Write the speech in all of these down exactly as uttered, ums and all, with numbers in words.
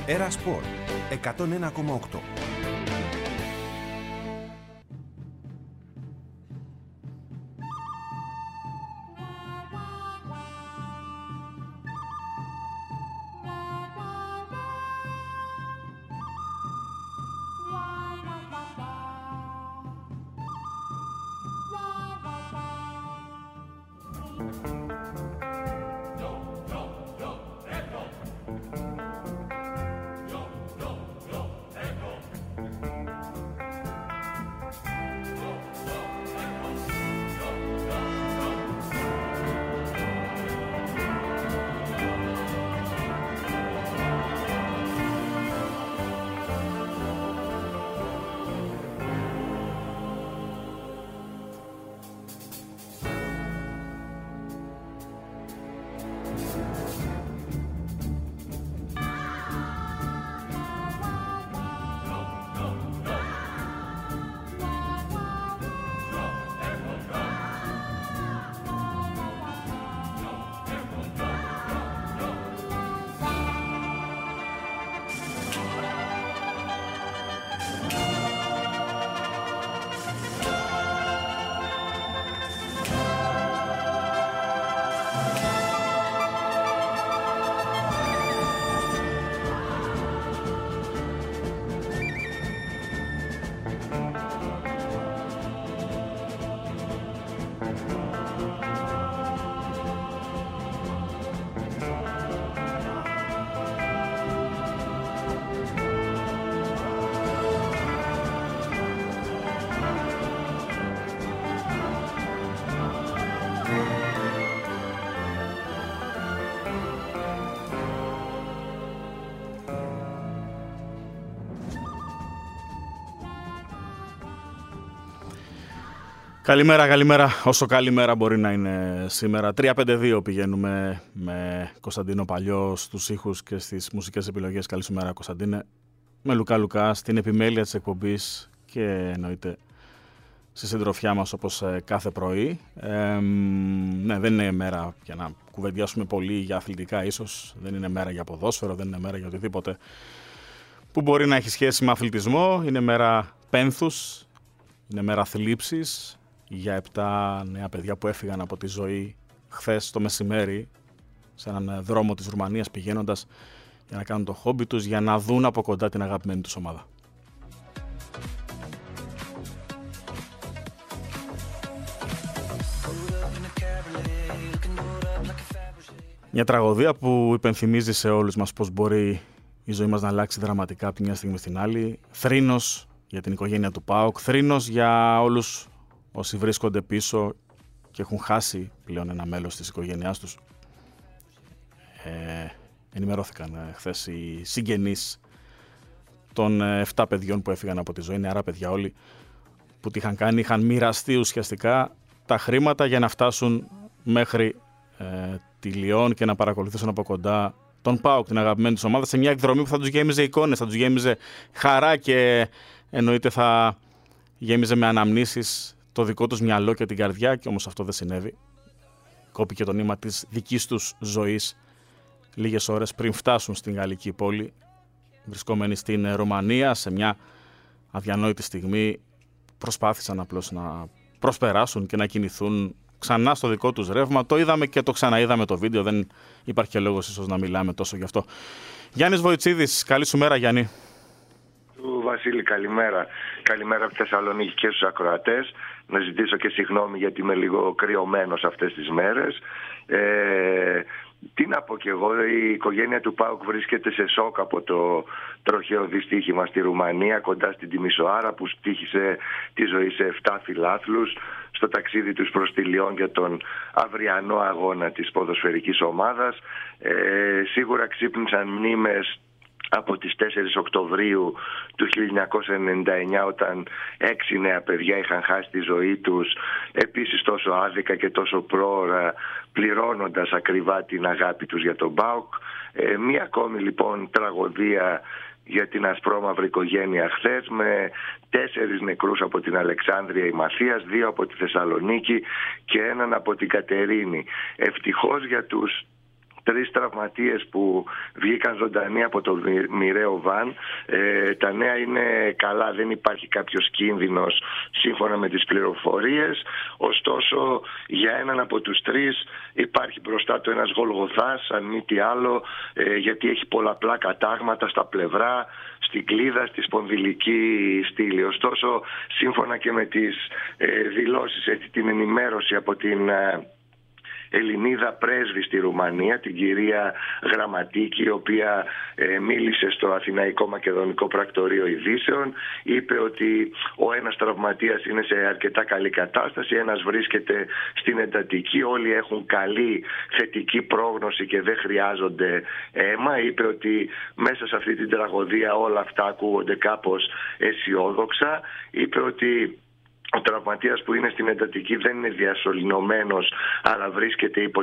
Έρα Σπορ εκατόν ένα κόμμα οκτώ. Καλημέρα, καλημέρα. Όσο καλημέρα μπορεί να είναι σήμερα. τρία πέντε δύο πηγαίνουμε με Κωνσταντίνο Παλιό στους ήχους και στις μουσικές επιλογές. Καλή σου μέρα, Κωνσταντίνε. Με Λουκά Λουκά στην επιμέλεια της εκπομπής και εννοείται στη συντροφιά μας όπως κάθε πρωί. Ε, ναι, δεν είναι μέρα για να κουβεντιάσουμε πολύ για αθλητικά ίσως. Δεν είναι μέρα για ποδόσφαιρο, δεν είναι μέρα για οτιδήποτε που μπορεί να έχει σχέση με αθλητισμό. Είναι μέρα πένθους, είναι μέρα θλίψης για επτά νέα παιδιά που έφυγαν από τη ζωή χθες το μεσημέρι σε έναν δρόμο της Ρουμανίας πηγαίνοντας για να κάνουν το χόμπι τους, για να δουν από κοντά την αγαπημένη τους ομάδα. Μια τραγωδία που υπενθυμίζει σε όλους μας πώς μπορεί η ζωή μας να αλλάξει δραματικά από τη μια στιγμή στην άλλη. Θρήνος για την οικογένεια του ΠΑΟΚ, θρήνος για όλους όσοι βρίσκονται πίσω και έχουν χάσει πλέον ένα μέλος της οικογένειάς τους. Ε, ενημερώθηκαν ε, χθες οι συγγενείς των επτά παιδιών που έφυγαν από τη ζωή, νεαρά παιδιά όλοι, που τι είχαν κάνει, είχαν μοιραστεί ουσιαστικά τα χρήματα για να φτάσουν μέχρι ε, τη Λιόν και να παρακολουθήσουν από κοντά τον ΠΑΟΚ, την αγαπημένη τους ομάδα, σε μια εκδρομή που θα τους γέμιζε εικόνες, θα τους γέμιζε χαρά και εννοείται θα γέμιζε με αναμνήσεις το δικό τους μυαλό και την καρδιά, και όμως αυτό δεν συνέβη. Κόπηκε το νήμα της δικής τους ζωής λίγες ώρες πριν φτάσουν στην γαλλική πόλη, βρισκόμενοι στην Ρουμανία. Σε μια αδιανόητη στιγμή προσπάθησαν απλώς να προσπεράσουν και να κινηθούν ξανά στο δικό τους ρεύμα. Το είδαμε και το ξαναείδαμε το βίντεο, δεν υπάρχει και λόγος ίσως να μιλάμε τόσο γι' αυτό. Γιάννης Βοητσίδης, καλή σου μέρα, Γιάννη. Του Βασίλη, καλημέρα. Καλημέρα από τη Θεσσαλονίκη και στους ακροατές. Να ζητήσω και συγγνώμη γιατί είμαι λίγο κρυωμένος αυτές τις μέρες. Ε, τι να πω κι εγώ, η οικογένεια του ΠΑΟΚ βρίσκεται σε σοκ από το τροχαίο δυστύχημα στη Ρουμανία, κοντά στην Τιμισοάρα, που στοίχησε τη ζωή σε επτά φιλάθλους στο ταξίδι τους προς τη Λιόν για τον αυριανό αγώνα της ποδοσφαιρικής ομάδας. Ε, σίγουρα ξύπνησαν μνήμες από τις τέσσερις Οκτωβρίου του χίλια εννιακόσια ενενήντα εννιά, όταν έξι νέα παιδιά είχαν χάσει τη ζωή τους, επίσης τόσο άδικα και τόσο πρόωρα, πληρώνοντας ακριβά την αγάπη τους για τον ΠΑΟΚ. Ε, μία ακόμη λοιπόν τραγωδία για την ασπρόμαυρη οικογένεια χθες, με τέσσερις νεκρούς από την Αλεξάνδρεια η Μαθίας, δύο από τη Θεσσαλονίκη και έναν από την Κατερίνη. Ευτυχώς για τους τρεις τραυματίες που βγήκαν ζωντανοί από το μοιραίο βαν. Ε, τα νέα είναι καλά, δεν υπάρχει κάποιος κίνδυνος σύμφωνα με τις πληροφορίες. Ωστόσο, για έναν από τους τρεις υπάρχει μπροστά του ένας Γολγοθάς, αν μη τι άλλο, ε, γιατί έχει πολλαπλά κατάγματα στα πλευρά, στην κλίδα, στη σπονδυλική στήλη. Ωστόσο, σύμφωνα και με τις ε, δηλώσεις, έτσι, την ενημέρωση από την ε, Ελληνίδα πρέσβη στη Ρουμανία, την κυρία Γραμματίκη, η οποία ε, μίλησε στο Αθηναϊκό Μακεδονικό Πρακτορείο Ειδήσεων, είπε ότι ο ένας τραυματίας είναι σε αρκετά καλή κατάσταση, ένας βρίσκεται στην εντατική, όλοι έχουν καλή θετική πρόγνωση και δεν χρειάζονται αίμα. Είπε ότι μέσα σε αυτή την τραγωδία όλα αυτά ακούγονται κάπως αισιόδοξα. Είπε ότι ο τραυματίας που είναι στην εντατική δεν είναι διασωληνωμένος, αλλά βρίσκεται υπό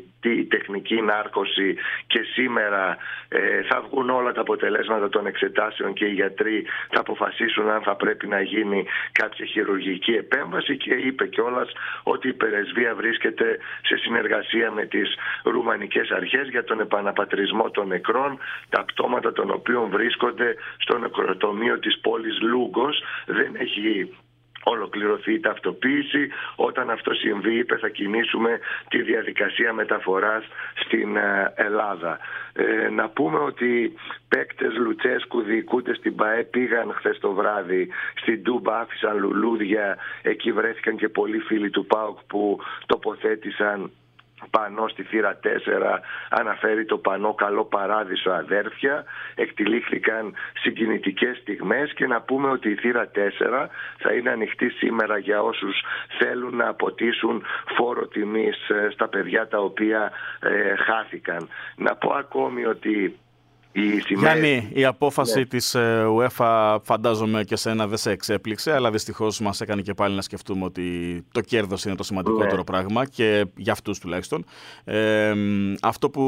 τεχνική νάρκωση και σήμερα ε, θα βγουν όλα τα αποτελέσματα των εξετάσεων και οι γιατροί θα αποφασίσουν αν θα πρέπει να γίνει κάποια χειρουργική επέμβαση, και είπε κιόλας ότι η πρεσβεία βρίσκεται σε συνεργασία με τις ρουμανικές αρχές για τον επαναπατρισμό των νεκρών, τα πτώματα των οποίων βρίσκονται στο νεκροτομείο της πόλης Λούγκος. Δεν έχει ολοκληρωθεί η ταυτοποίηση. Όταν αυτό συμβεί, είπε, θα κινήσουμε τη διαδικασία μεταφοράς στην Ελλάδα. Ε, να πούμε ότι παίκτες Λουτσέσκου διοικούνται στην ΠΑΕ πήγαν χθες το βράδυ στην Τούμπα, άφησαν λουλούδια. Εκεί βρέθηκαν και πολλοί φίλοι του ΠΑΟΚ που τοποθέτησαν πανό στη θύρα τέσσερα, αναφέρει το πανό «Καλό παράδεισο αδέρφια». Εκτυλίχθηκαν συγκινητικές στιγμές, και να πούμε ότι η θύρα τέσσερα θα είναι ανοιχτή σήμερα για όσους θέλουν να αποτίσουν φόρο τιμής στα παιδιά τα οποία ε, χάθηκαν. Να πω ακόμη ότι η Γιάννη, η απόφαση ναι. της UEFA φαντάζομαι και σένα δεν σε εξέπληξε, αλλά δυστυχώς μας έκανε και πάλι να σκεφτούμε ότι το κέρδος είναι το σημαντικότερο ναι. πράγμα, και για αυτούς τουλάχιστον. Ε, αυτό που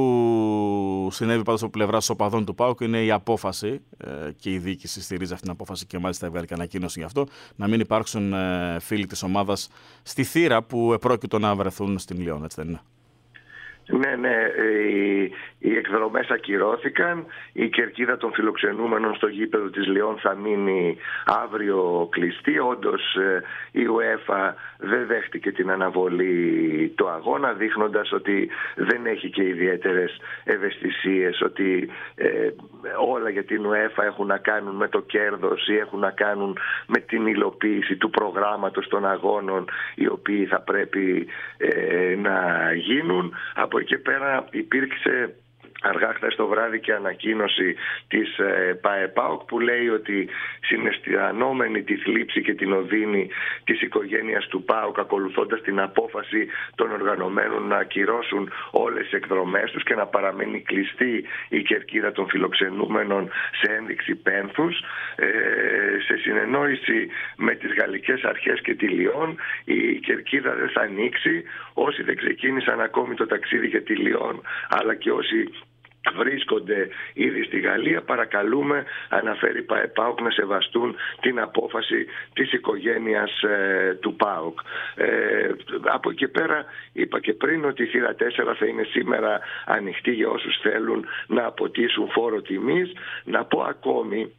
συνέβη πάντως από πλευράς οπαδών του ΠΑΟΚ είναι η απόφαση, ε, και η διοίκηση στηρίζει αυτή την απόφαση και μάλιστα έβγαλε και ανακοίνωση γι' αυτό, να μην υπάρξουν ε, φίλοι της ομάδας στη θύρα που επρόκειτο να βρεθούν στην Λιόν, έτσι δεν είναι? Ναι, ναι, οι, οι εκδρομές ακυρώθηκαν. Η κερκίδα των φιλοξενούμενων στο γήπεδο της Λιόν θα μείνει αύριο κλειστή. Όντως η UEFA δεν δέχτηκε την αναβολή του αγώνα, δείχνοντας ότι δεν έχει και ιδιαίτερες ευαισθησίες, ότι ε, όλα για την UEFA έχουν να κάνουν με το κέρδος ή έχουν να κάνουν με την υλοποίηση του προγράμματος των αγώνων οι οποίοι θα πρέπει ε, να γίνουν. Από εκεί πέρα υπήρξε αργά χθες το βράδυ και ανακοίνωση της ε, ΠΑΕΠΑΟΚ που λέει ότι συναισθανόμενη τη θλίψη και την οδύνη της οικογένειας του ΠΑΟΚ, ακολουθώντας την απόφαση των οργανωμένων να ακυρώσουν όλες τις εκδρομές τους και να παραμένει κλειστή η κερκίδα των φιλοξενούμενων σε ένδειξη πένθους, ε, σε συνεννόηση με τις γαλλικές αρχές και τη Λιόν, η κερκίδα δεν θα ανοίξει. Όσοι δεν ξεκίνησαν ακόμη το ταξίδι για τη Λιόν, αλλά και όσοι βρίσκονται ήδη στη Γαλλία, παρακαλούμε, αναφέρει ΠΑΕΠΑΟΚ, να σεβαστούν την απόφαση της οικογένειας ε, του ΠΑΟΚ. Ε, από εκεί πέρα είπα και πριν ότι η θύρα τέσσερα θα είναι σήμερα ανοιχτή για όσους θέλουν να αποτίσουν φόρο τιμής. Να πω ακόμη,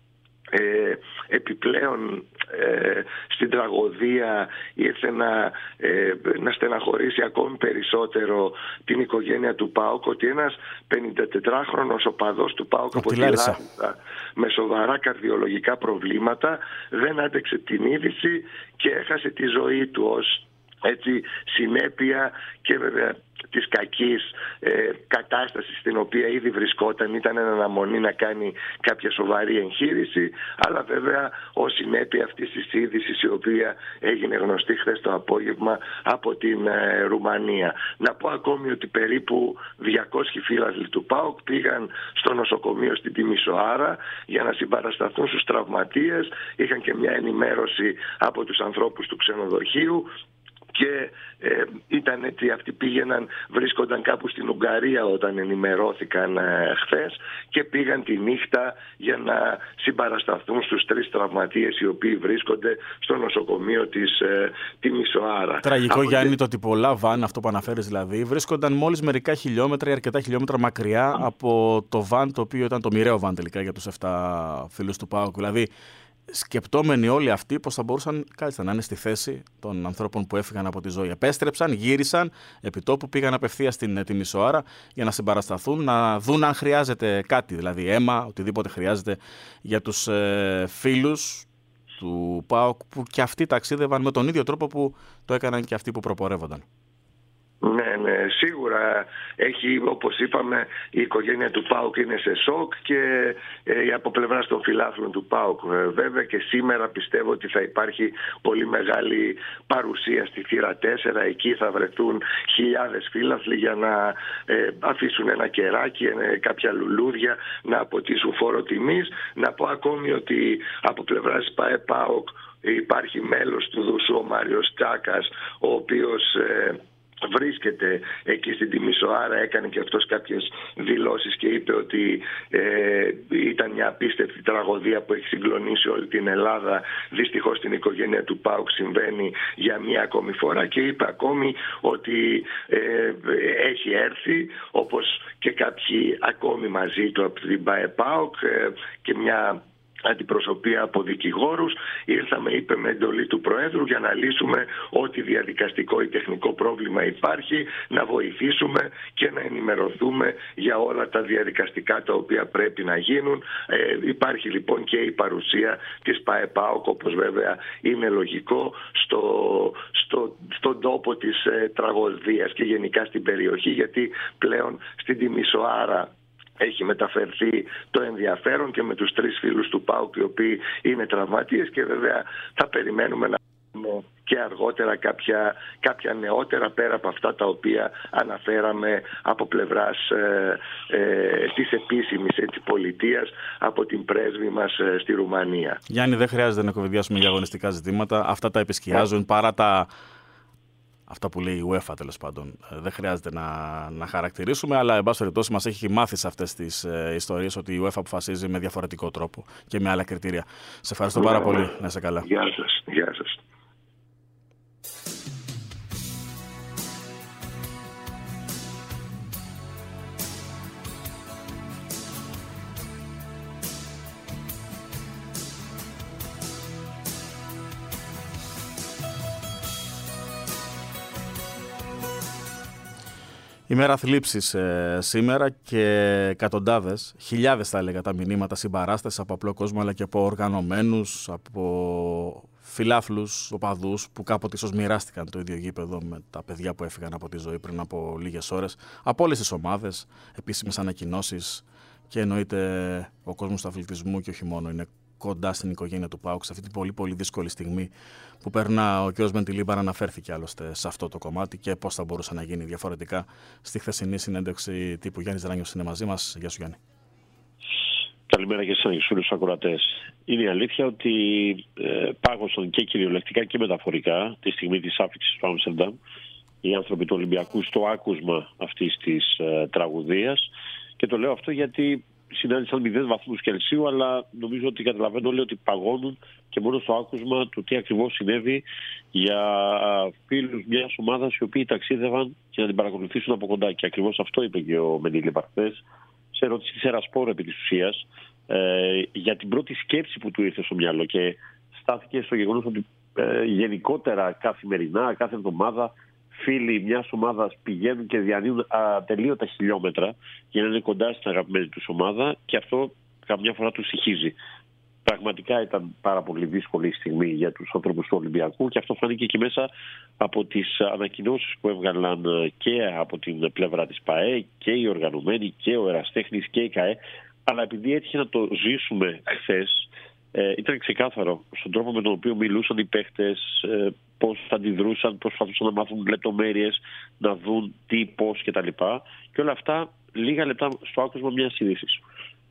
Ε, επιπλέον ε, στην τραγωδία ήρθε να, ε, να στεναχωρήσει ακόμη περισσότερο την οικογένεια του ΠΑΟΚ, ότι ένας πενηντατετράχρονος οπαδός του ΠΑΟΚ από τη Λάρισα με σοβαρά καρδιολογικά προβλήματα δεν άντεξε την είδηση και έχασε τη ζωή του ως έτσι συνέπεια και βέβαια της κακής ε, κατάστασης στην οποία ήδη βρισκόταν. Ήταν εν αναμονή να κάνει κάποια σοβαρή εγχείρηση, αλλά βέβαια ως συνέπεια αυτής της είδησης, η οποία έγινε γνωστή χθες το απόγευμα από την ε, Ρουμανία. Να πω ακόμη ότι περίπου διακόσιοι φίλαθλοι του ΠΑΟΚ πήγαν στο νοσοκομείο στην Τιμισοάρα για να συμπαρασταθούν στους τραυματίες. Είχαν και μια ενημέρωση από τους ανθρώπους του ξενοδοχείου και ε, ήταν έτσι, αυτοί πήγαιναν, βρίσκονταν κάπου στην Ουγγαρία όταν ενημερώθηκαν ε, χθες και πήγαν τη νύχτα για να συμπαρασταθούν στους τρεις τραυματίες οι οποίοι βρίσκονται στο νοσοκομείο της ε, τη Μισοάρα. Τραγικό, από... Γιάννη, το ότι πολλά βαν, αυτό που αναφέρεις δηλαδή, βρίσκονταν μόλις μερικά χιλιόμετρα ή αρκετά χιλιόμετρα μακριά από το βαν, το οποίο ήταν το μοιραίο βαν τελικά για τους εφτά φίλους του ΠΑΟΚ. Δηλαδή, σκεπτόμενοι όλοι αυτοί πώς θα μπορούσαν κάλλιστα να είναι στη θέση των ανθρώπων που έφυγαν από τη ζωή. Επέστρεψαν, γύρισαν, επιτόπου πήγαν απευθείας στην τη Μισοάρα για να συμπαρασταθούν, να δουν αν χρειάζεται κάτι, δηλαδή αίμα, οτιδήποτε χρειάζεται για τους ε, φίλους του ΠΑΟΚ που και αυτοί ταξίδευαν με τον ίδιο τρόπο που το έκαναν και αυτοί που προπορεύονταν. Ναι, ναι, σίγουρα έχει, όπως είπαμε, η οικογένεια του ΠΑΟΚ είναι σε σοκ και ε, από πλευράς των φιλάθλων του ΠΑΟΚ ε, βέβαια, και σήμερα πιστεύω ότι θα υπάρχει πολύ μεγάλη παρουσία στη θύρα τέσσερα. Εκεί θα βρεθούν χιλιάδες φίλαθλοι για να ε, αφήσουν ένα κεράκι, ε, κάποια λουλούδια, να αποτίσουν φόρο τιμής. Να πω ακόμη ότι από πλευράς ΠΑΟΚ υπάρχει μέλος του Δουσού, ο Μάριος Τσάκας, ο οποίος ε, βρίσκεται εκεί στην τη Μισοάρα, έκανε και αυτός κάποιες δηλώσεις και είπε ότι ε, ήταν μια απίστευτη τραγωδία που έχει συγκλονίσει όλη την Ελλάδα. Δυστυχώς στην οικογένεια του ΠΑΟΚ συμβαίνει για μια ακόμη φορά και είπε ακόμη ότι ε, έχει έρθει, όπως και κάποιοι ακόμη μαζί του από την ΠΑΕΠΑΟΚ ε, και μια αντιπροσωπεία από δικηγόρους. Ήρθαμε, είπε, με εντολή του Προέδρου για να λύσουμε ό,τι διαδικαστικό ή τεχνικό πρόβλημα υπάρχει, να βοηθήσουμε και να ενημερωθούμε για όλα τα διαδικαστικά τα οποία πρέπει να γίνουν. Ε, υπάρχει λοιπόν και η παρουσία της ΠΑΕΠΑΟΚ, όπως βέβαια είναι λογικό, στο, στο, στον τόπο της ε, τραγωδίας και γενικά στην περιοχή, γιατί πλέον στην τη Μισοάρα έχει μεταφερθεί το ενδιαφέρον και με τους τρεις φίλους του ΠΑΟΚ οι οποίοι είναι τραυματίες, και βέβαια θα περιμένουμε να δούμε και αργότερα κάποια, κάποια νεότερα πέρα από αυτά τα οποία αναφέραμε από πλευράς ε, ε, της επίσημης έτσι, πολιτείας, από την πρέσβη μας ε, στη Ρουμανία. Γιάννη, δεν χρειάζεται να κουβεντιάσουμε για αγωνιστικά ζητήματα. Αυτά τα επισκιάζουν παρά τα... Αυτά που λέει η UEFA, τέλος πάντων, δεν χρειάζεται να, να χαρακτηρίσουμε, αλλά εν πάση περιπτώσει μας έχει μάθει σε αυτές τις ε, ιστορίες ότι η UEFA αποφασίζει με διαφορετικό τρόπο και με άλλα κριτήρια. Σε ευχαριστώ πάρα πολύ. Να είσαι καλά. Γεια σας. Γεια σας. Ημέρα θλίψης ε, σήμερα και εκατοντάδες, χιλιάδες θα έλεγα τα μηνύματα συμπαράστασης από απλό κόσμο, αλλά και από οργανωμένους, από φιλάθλους, οπαδούς που κάποτε ίσως μοιράστηκαν το ίδιο γήπεδο με τα παιδιά που έφυγαν από τη ζωή πριν από λίγες ώρες, από όλες τις ομάδες, επίσημες ανακοινώσεις, και εννοείται ο κόσμος του αθλητισμού και όχι μόνο είναι κοντά στην οικογένεια του ΠΑΟΚ σε αυτή την πολύ πολύ δύσκολη στιγμή που περνά. Ο κ. Μεντιλίμπαρα αναφέρθηκε άλλωστε σε αυτό το κομμάτι και πώς θα μπορούσε να γίνει διαφορετικά στη χθεσινή συνέντευξη τύπου. Γιάννης Δράνιος είναι μαζί μας. Γεια σου, Γιάννη. Καλημέρα και στους φίλους ακροατές. Είναι η αλήθεια ότι ε, πάγωσαν και κυριολεκτικά και μεταφορικά τη στιγμή της άφηξης του Άμστερνταμ οι άνθρωποι του Ολυμπιακού στο άκουσμα αυτής της ε, τραγωδίας, και το λέω αυτό γιατί συνάντησαν μηδέν βαθμούς Κελσίου, αλλά νομίζω ότι καταλαβαίνουν όλοι ότι παγώνουν και μόνο στο άκουσμα του τι ακριβώς συνέβη για φίλους μιας ομάδας οι οποίοι ταξίδευαν και να την παρακολουθήσουν από κοντά. Και ακριβώς αυτό είπε και ο Μεντιλίμπαρα χθες σε ερώτηση της Ερασπόρ επί της ουσίας, ε, για την πρώτη σκέψη που του ήρθε στο μυαλό, και στάθηκε στο γεγονός ότι ε, γενικότερα καθημερινά, κάθε εβδομάδα, φίλοι μιας ομάδας πηγαίνουν και διανύουν ατελείωτα χιλιόμετρα για να είναι κοντά στην αγαπημένη τους ομάδα, και αυτό καμιά φορά τους στοιχίζει. Πραγματικά ήταν πάρα πολύ δύσκολη στιγμή για τους ανθρώπους του Ολυμπιακού, και αυτό φάνηκε και μέσα από τις ανακοινώσεις που έβγαλαν και από την πλευρά της ΠΑΕ και οι οργανωμένοι και ο Εραστέχνης και η ΚΑΕ. Αλλά επειδή έτυχε να το ζήσουμε χθες, ε, ήταν ξεκάθαρο στον τρόπο με τον οποίο μιλούσαν οι παίχτες, ε, πώς θα αντιδρούσαν, προσπαθούσαν να μάθουν λεπτομέρειες, να δουν τι, πώς κτλ. Και όλα αυτά λίγα λεπτά στο άκουσμα μιας είδησης.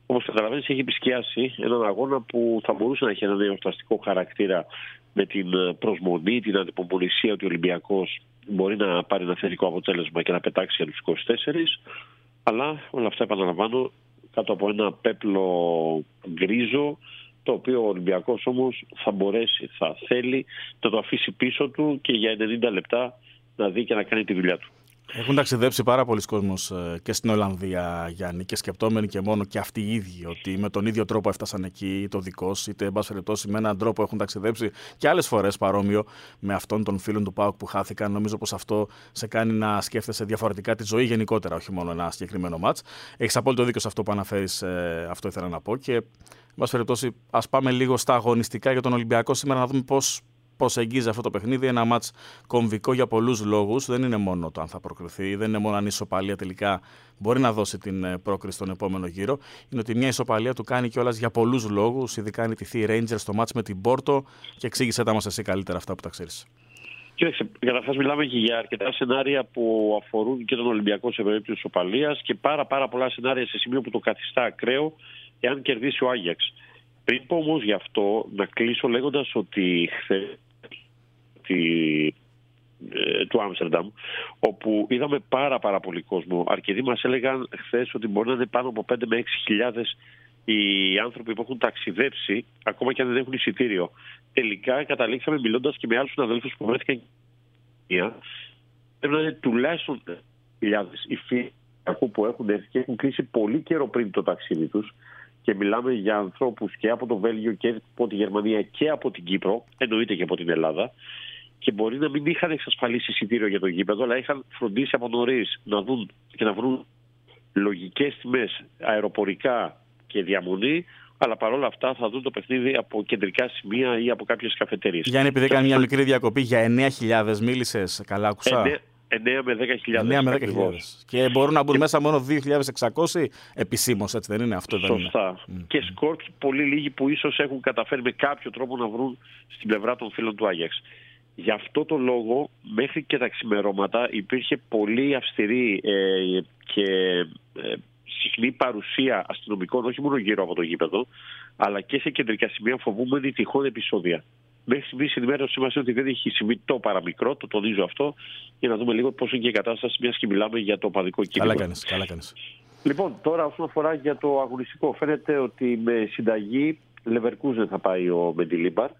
Όπως καταλαβαίνεις, έχει επισκιάσει έναν αγώνα που θα μπορούσε να έχει έναν εορταστικό χαρακτήρα με την προσμονή, την αντιπομονησία ότι ο Ολυμπιακός μπορεί να πάρει ένα θετικό αποτέλεσμα και να πετάξει για τους είκοσι τέσσερις. Αλλά όλα αυτά, επαναλαμβάνω, κάτω από ένα πέπλο γκρίζο, το οποίο ο Ολυμπιακός όμως θα μπορέσει, θα θέλει να το αφήσει πίσω του και για ενενήντα λεπτά να δει και να κάνει τη δουλειά του. Έχουν ταξιδέψει πάρα πολλοί κόσμος και στην Ολλανδία, Γιάννη, και σκεπτόμενοι και μόνο και αυτοί οι ίδιοι ότι με τον ίδιο τρόπο έφτασαν εκεί, το δικός, είτε εν πάση περιπτώσει με έναν τρόπο έχουν ταξιδέψει και άλλες φορές παρόμοιο με αυτόν των φίλων του ΠΑΟΚ που χάθηκαν. Νομίζω πως αυτό σε κάνει να σκέφτεσαι διαφορετικά τη ζωή γενικότερα, όχι μόνο ένα συγκεκριμένο μάτς. Έχεις απόλυτο δίκιο σε αυτό που αναφέρεις, αυτό ήθελα να πω. Και εν πάση περιπτώσει, ας πάμε λίγο στα αγωνιστικά για τον Ολυμπιακό σήμερα, να δούμε πώς προσεγγίζει αυτό το παιχνίδι. Ένα μάτς κομβικό για πολλούς λόγους. Δεν είναι μόνο το αν θα προκριθεί, δεν είναι μόνο αν η ισοπαλία τελικά μπορεί να δώσει την πρόκριση στον επόμενο γύρο. Είναι ότι μια ισοπαλία του κάνει κιόλας για πολλούς λόγους, ειδικά αν ιτηθεί η Rangers στο μάτς με την Πόρτο. Και εξήγησέ τα μας εσύ καλύτερα αυτά που τα ξέρεις. Κοίταξε, καταρχάς μιλάμε και για αρκετά σενάρια που αφορούν και τον Ολυμπιακό σε περίπτωση ισοπαλίας και πάρα, πάρα πολλά σενάρια σε σημείο που το καθιστά ακραίο εάν κερδίσει ο Άγιαξ. Πριν πω όμως γι' αυτό, να κλείσω λέγοντας ότι χθες του Άμστερνταμ, όπου είδαμε πάρα πάρα πολύ κόσμο. Αρκετοί μας έλεγαν χθες ότι μπορεί να είναι πάνω από πέντε με έξι χιλιάδες οι άνθρωποι που έχουν ταξιδέψει, ακόμα και αν δεν έχουν εισιτήριο. Τελικά καταλήξαμε, μιλώντας και με άλλους συναδέλφους που βρέθηκαν, πρέπει να είναι τουλάχιστον χιλιάδες οι φίλοι που έχουν έρθει και έχουν κλείσει πολύ καιρό πριν το ταξίδι τους. Και μιλάμε για ανθρώπους και από το Βέλγιο και από τη Γερμανία και από την Κύπρο, εννοείται και από την Ελλάδα. Και μπορεί να μην είχαν εξασφαλίσει εισιτήριο για το γήπεδο, αλλά είχαν φροντίσει από νωρίς να δουν και να βρουν λογικές τιμές αεροπορικά και διαμονή, αλλά παρόλα αυτά θα δουν το παιχνίδι από κεντρικά σημεία ή από κάποιες καφετέρειες. Γιάννη, επειδή έκανε μια μικρή διακοπή, για εννέα χιλιάδες μίλησες, καλά άκουσα. εννέα με δέκα χιλιάδες. εννέα με δέκα χιλιάδες. Και μπορούν να μπουν και μέσα μόνο δύο χιλιάδες εξακόσιοι επισήμως, έτσι δεν είναι αυτό? Σωστά. Δεν είναι. Και σκόρπι πολύ λίγοι που ίσως έχουν καταφέρει με κάποιο τρόπο να βρουν στην πλευρά των φίλων του Άγιαξ. Γι' αυτό το λόγο μέχρι και τα ξημερώματα υπήρχε πολύ αυστηρή ε, και ε, συχνή παρουσία αστυνομικών, όχι μόνο γύρω από το γήπεδο, αλλά και σε κεντρικά σημεία, φοβούμενοι τυχόν επεισόδια. Μέχρι στιγμής η ενημέρωσή μας είναι ότι δεν έχει συμβεί το παραμικρό, το τονίζω αυτό, για να δούμε λίγο πώς είναι και η κατάσταση, μιας και μιλάμε για το οπαδικό κίνημα. Καλά κάνεις, καλά κάνεις. Λοιπόν, τώρα όσον αφορά για το αγωνιστικό, φαίνεται ότι με συνταγή Leverkusen θα πάει ο Μεντιλίμπαρ.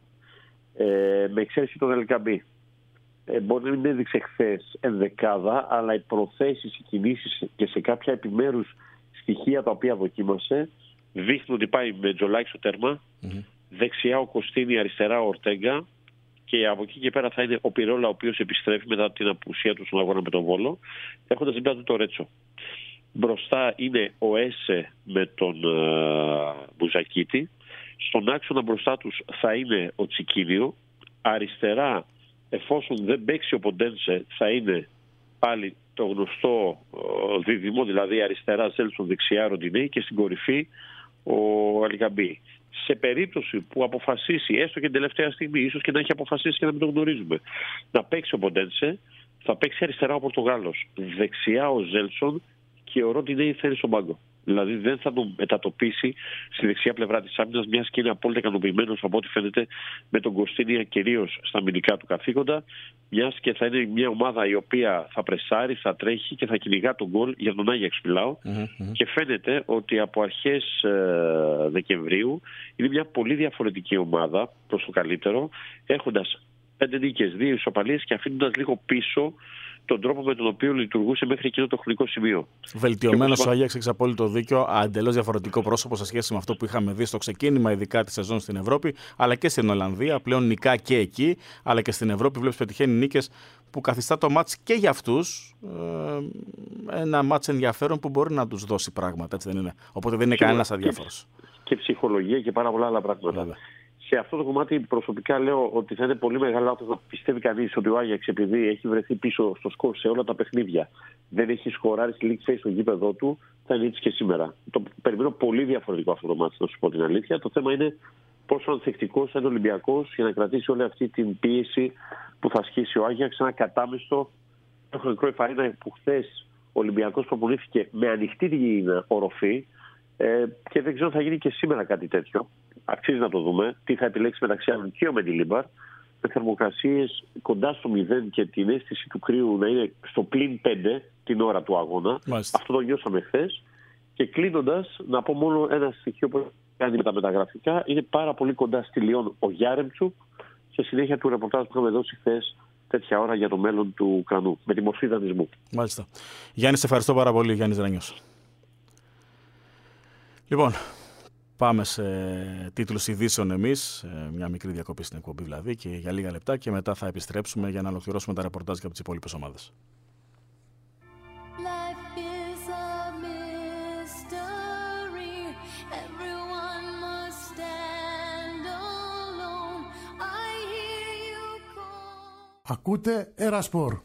Ε, με εξαίρεση τον Ελκαμπή. Ε, μπορεί να μην έδειξε χθες ενδεκάδα, αλλά οι προθέσεις, οι κινήσεις και σε κάποια επιμέρους στοιχεία τα οποία δοκίμασε δείχνουν ότι πάει με Τζολάκη στο τέρμα, mm-hmm. δεξιά ο Κωστίνη, αριστερά ο Ορτέγκα και από εκεί και πέρα θα είναι ο Πιρόλα, ο οποίος επιστρέφει μετά την απουσία του στον αγώνα με τον Βόλο, έχοντας δίπλα του το Ρέτσο. Μπροστά είναι ο Έσε με τον uh, Μπουζακίτη. Στον άξονα μπροστά τους θα είναι ο Τσικίνιο. Αριστερά, εφόσον δεν παίξει ο Ποντένσε, θα είναι πάλι το γνωστό δίδυμο, δηλαδή αριστερά Ζέλσον, δεξιά Ροντινέη και στην κορυφή ο Αλικαμπή. Σε περίπτωση που αποφασίσει, έστω και την τελευταία στιγμή, ίσως και να έχει αποφασίσει και να μην το γνωρίζουμε, να παίξει ο Ποντένσε, θα παίξει αριστερά ο Πορτογάλος, δεξιά ο Ζέλσον και ο Ροντινέη θα είναι στον πάγκο. Δηλαδή δεν θα τον μετατοπίσει στη δεξιά πλευρά της άμυνας, μιας και είναι απόλυτα ικανοποιημένος από ό,τι φαίνεται με τον Κωστίνια κυρίως στα αμυντικά του καθήκοντα, μιας και θα είναι μια ομάδα η οποία θα πρεσάρει, θα τρέχει και θα κυνηγά τον γκολ για τον Άγιαξ μιλάω. Mm-hmm. Και φαίνεται ότι από αρχές ε, Δεκεμβρίου είναι μια πολύ διαφορετική ομάδα προς το καλύτερο, έχοντας πέντε νίκες, δύο ισοπαλίες και αφήνοντας λίγο πίσω τον τρόπο με τον οποίο λειτουργούσε μέχρι εκείνο το χρονικό σημείο. Βελτιωμένος ο Άγιαξ, έχεις απόλυτο δίκιο. Εντελώς διαφορετικό πρόσωπο σε σχέση με αυτό που είχαμε δει στο ξεκίνημα, ειδικά τη σεζόν στην Ευρώπη, αλλά και στην Ολλανδία. Πλέον νικά και εκεί, αλλά και στην Ευρώπη βλέπεις πετυχαίνει νίκες που καθιστά το μάτς και για αυτούς ε, ένα μάτς ενδιαφέρον που μπορεί να τους δώσει πράγματα. Έτσι δεν είναι? Οπότε δεν είναι κανένας αδιάφορος. Και ψυχολογία και πάρα πολλά άλλα πράγματα. Βέβαια. Σε αυτό το κομμάτι προσωπικά λέω ότι θα είναι πολύ μεγάλο λάθος να πιστεύει κανείς ότι ο Άγιαξ, επειδή έχει βρεθεί πίσω στο σκορ σε όλα τα παιχνίδια, δεν έχει σκοράρει στη League Phase στο γήπεδό του, θα είναι έτσι και σήμερα. Το περιμένω πολύ διαφορετικό αυτό το μάτι, να σου πω την αλήθεια. Το θέμα είναι πόσο ανθεκτικός θα είναι ο Ολυμπιακός για να κρατήσει όλη αυτή την πίεση που θα ασκήσει ο Άγιαξ. Ένα κατάμεστο χρονικό εφαρίνα που χθες ο Ολυμπιακός προπονήθηκε με ανοιχτή την οροφή. Ε, και δεν ξέρω αν θα γίνει και σήμερα κάτι τέτοιο. Αξίζει να το δούμε. Τι θα επιλέξει μεταξύ άλλων και ο Μεντιλίμπαρ. Με θερμοκρασίες κοντά στο μηδέν και την αίσθηση του κρύου να είναι στο πλην πέντε την ώρα του αγώνα. Μάλιστα. Αυτό το νιώσαμε χθες. Και κλείνοντας, να πω μόνο ένα στοιχείο που κάνει με τα μεταγραφικά. Είναι πάρα πολύ κοντά στη Λιόν ο Γιάρεμτσουκ. Σε συνέχεια του ρεπορτάζ που είχαμε δώσει χθες, τέτοια ώρα για το μέλλον του Ουκρανού, με τη μορφή δανεισμού. Μάλιστα. Γιάννη, σε ευχαριστώ πάρα πολύ, Γιάννης Ρανιός. Λοιπόν, πάμε σε τίτλους ειδήσεων εμείς, μια μικρή διακοπή στην εκπομπή δηλαδή, και για λίγα λεπτά, και μετά θα επιστρέψουμε για να ολοκληρώσουμε τα ρεπορτάζ και από τις υπόλοιπες ομάδες. Ακούτε Ερασπορ.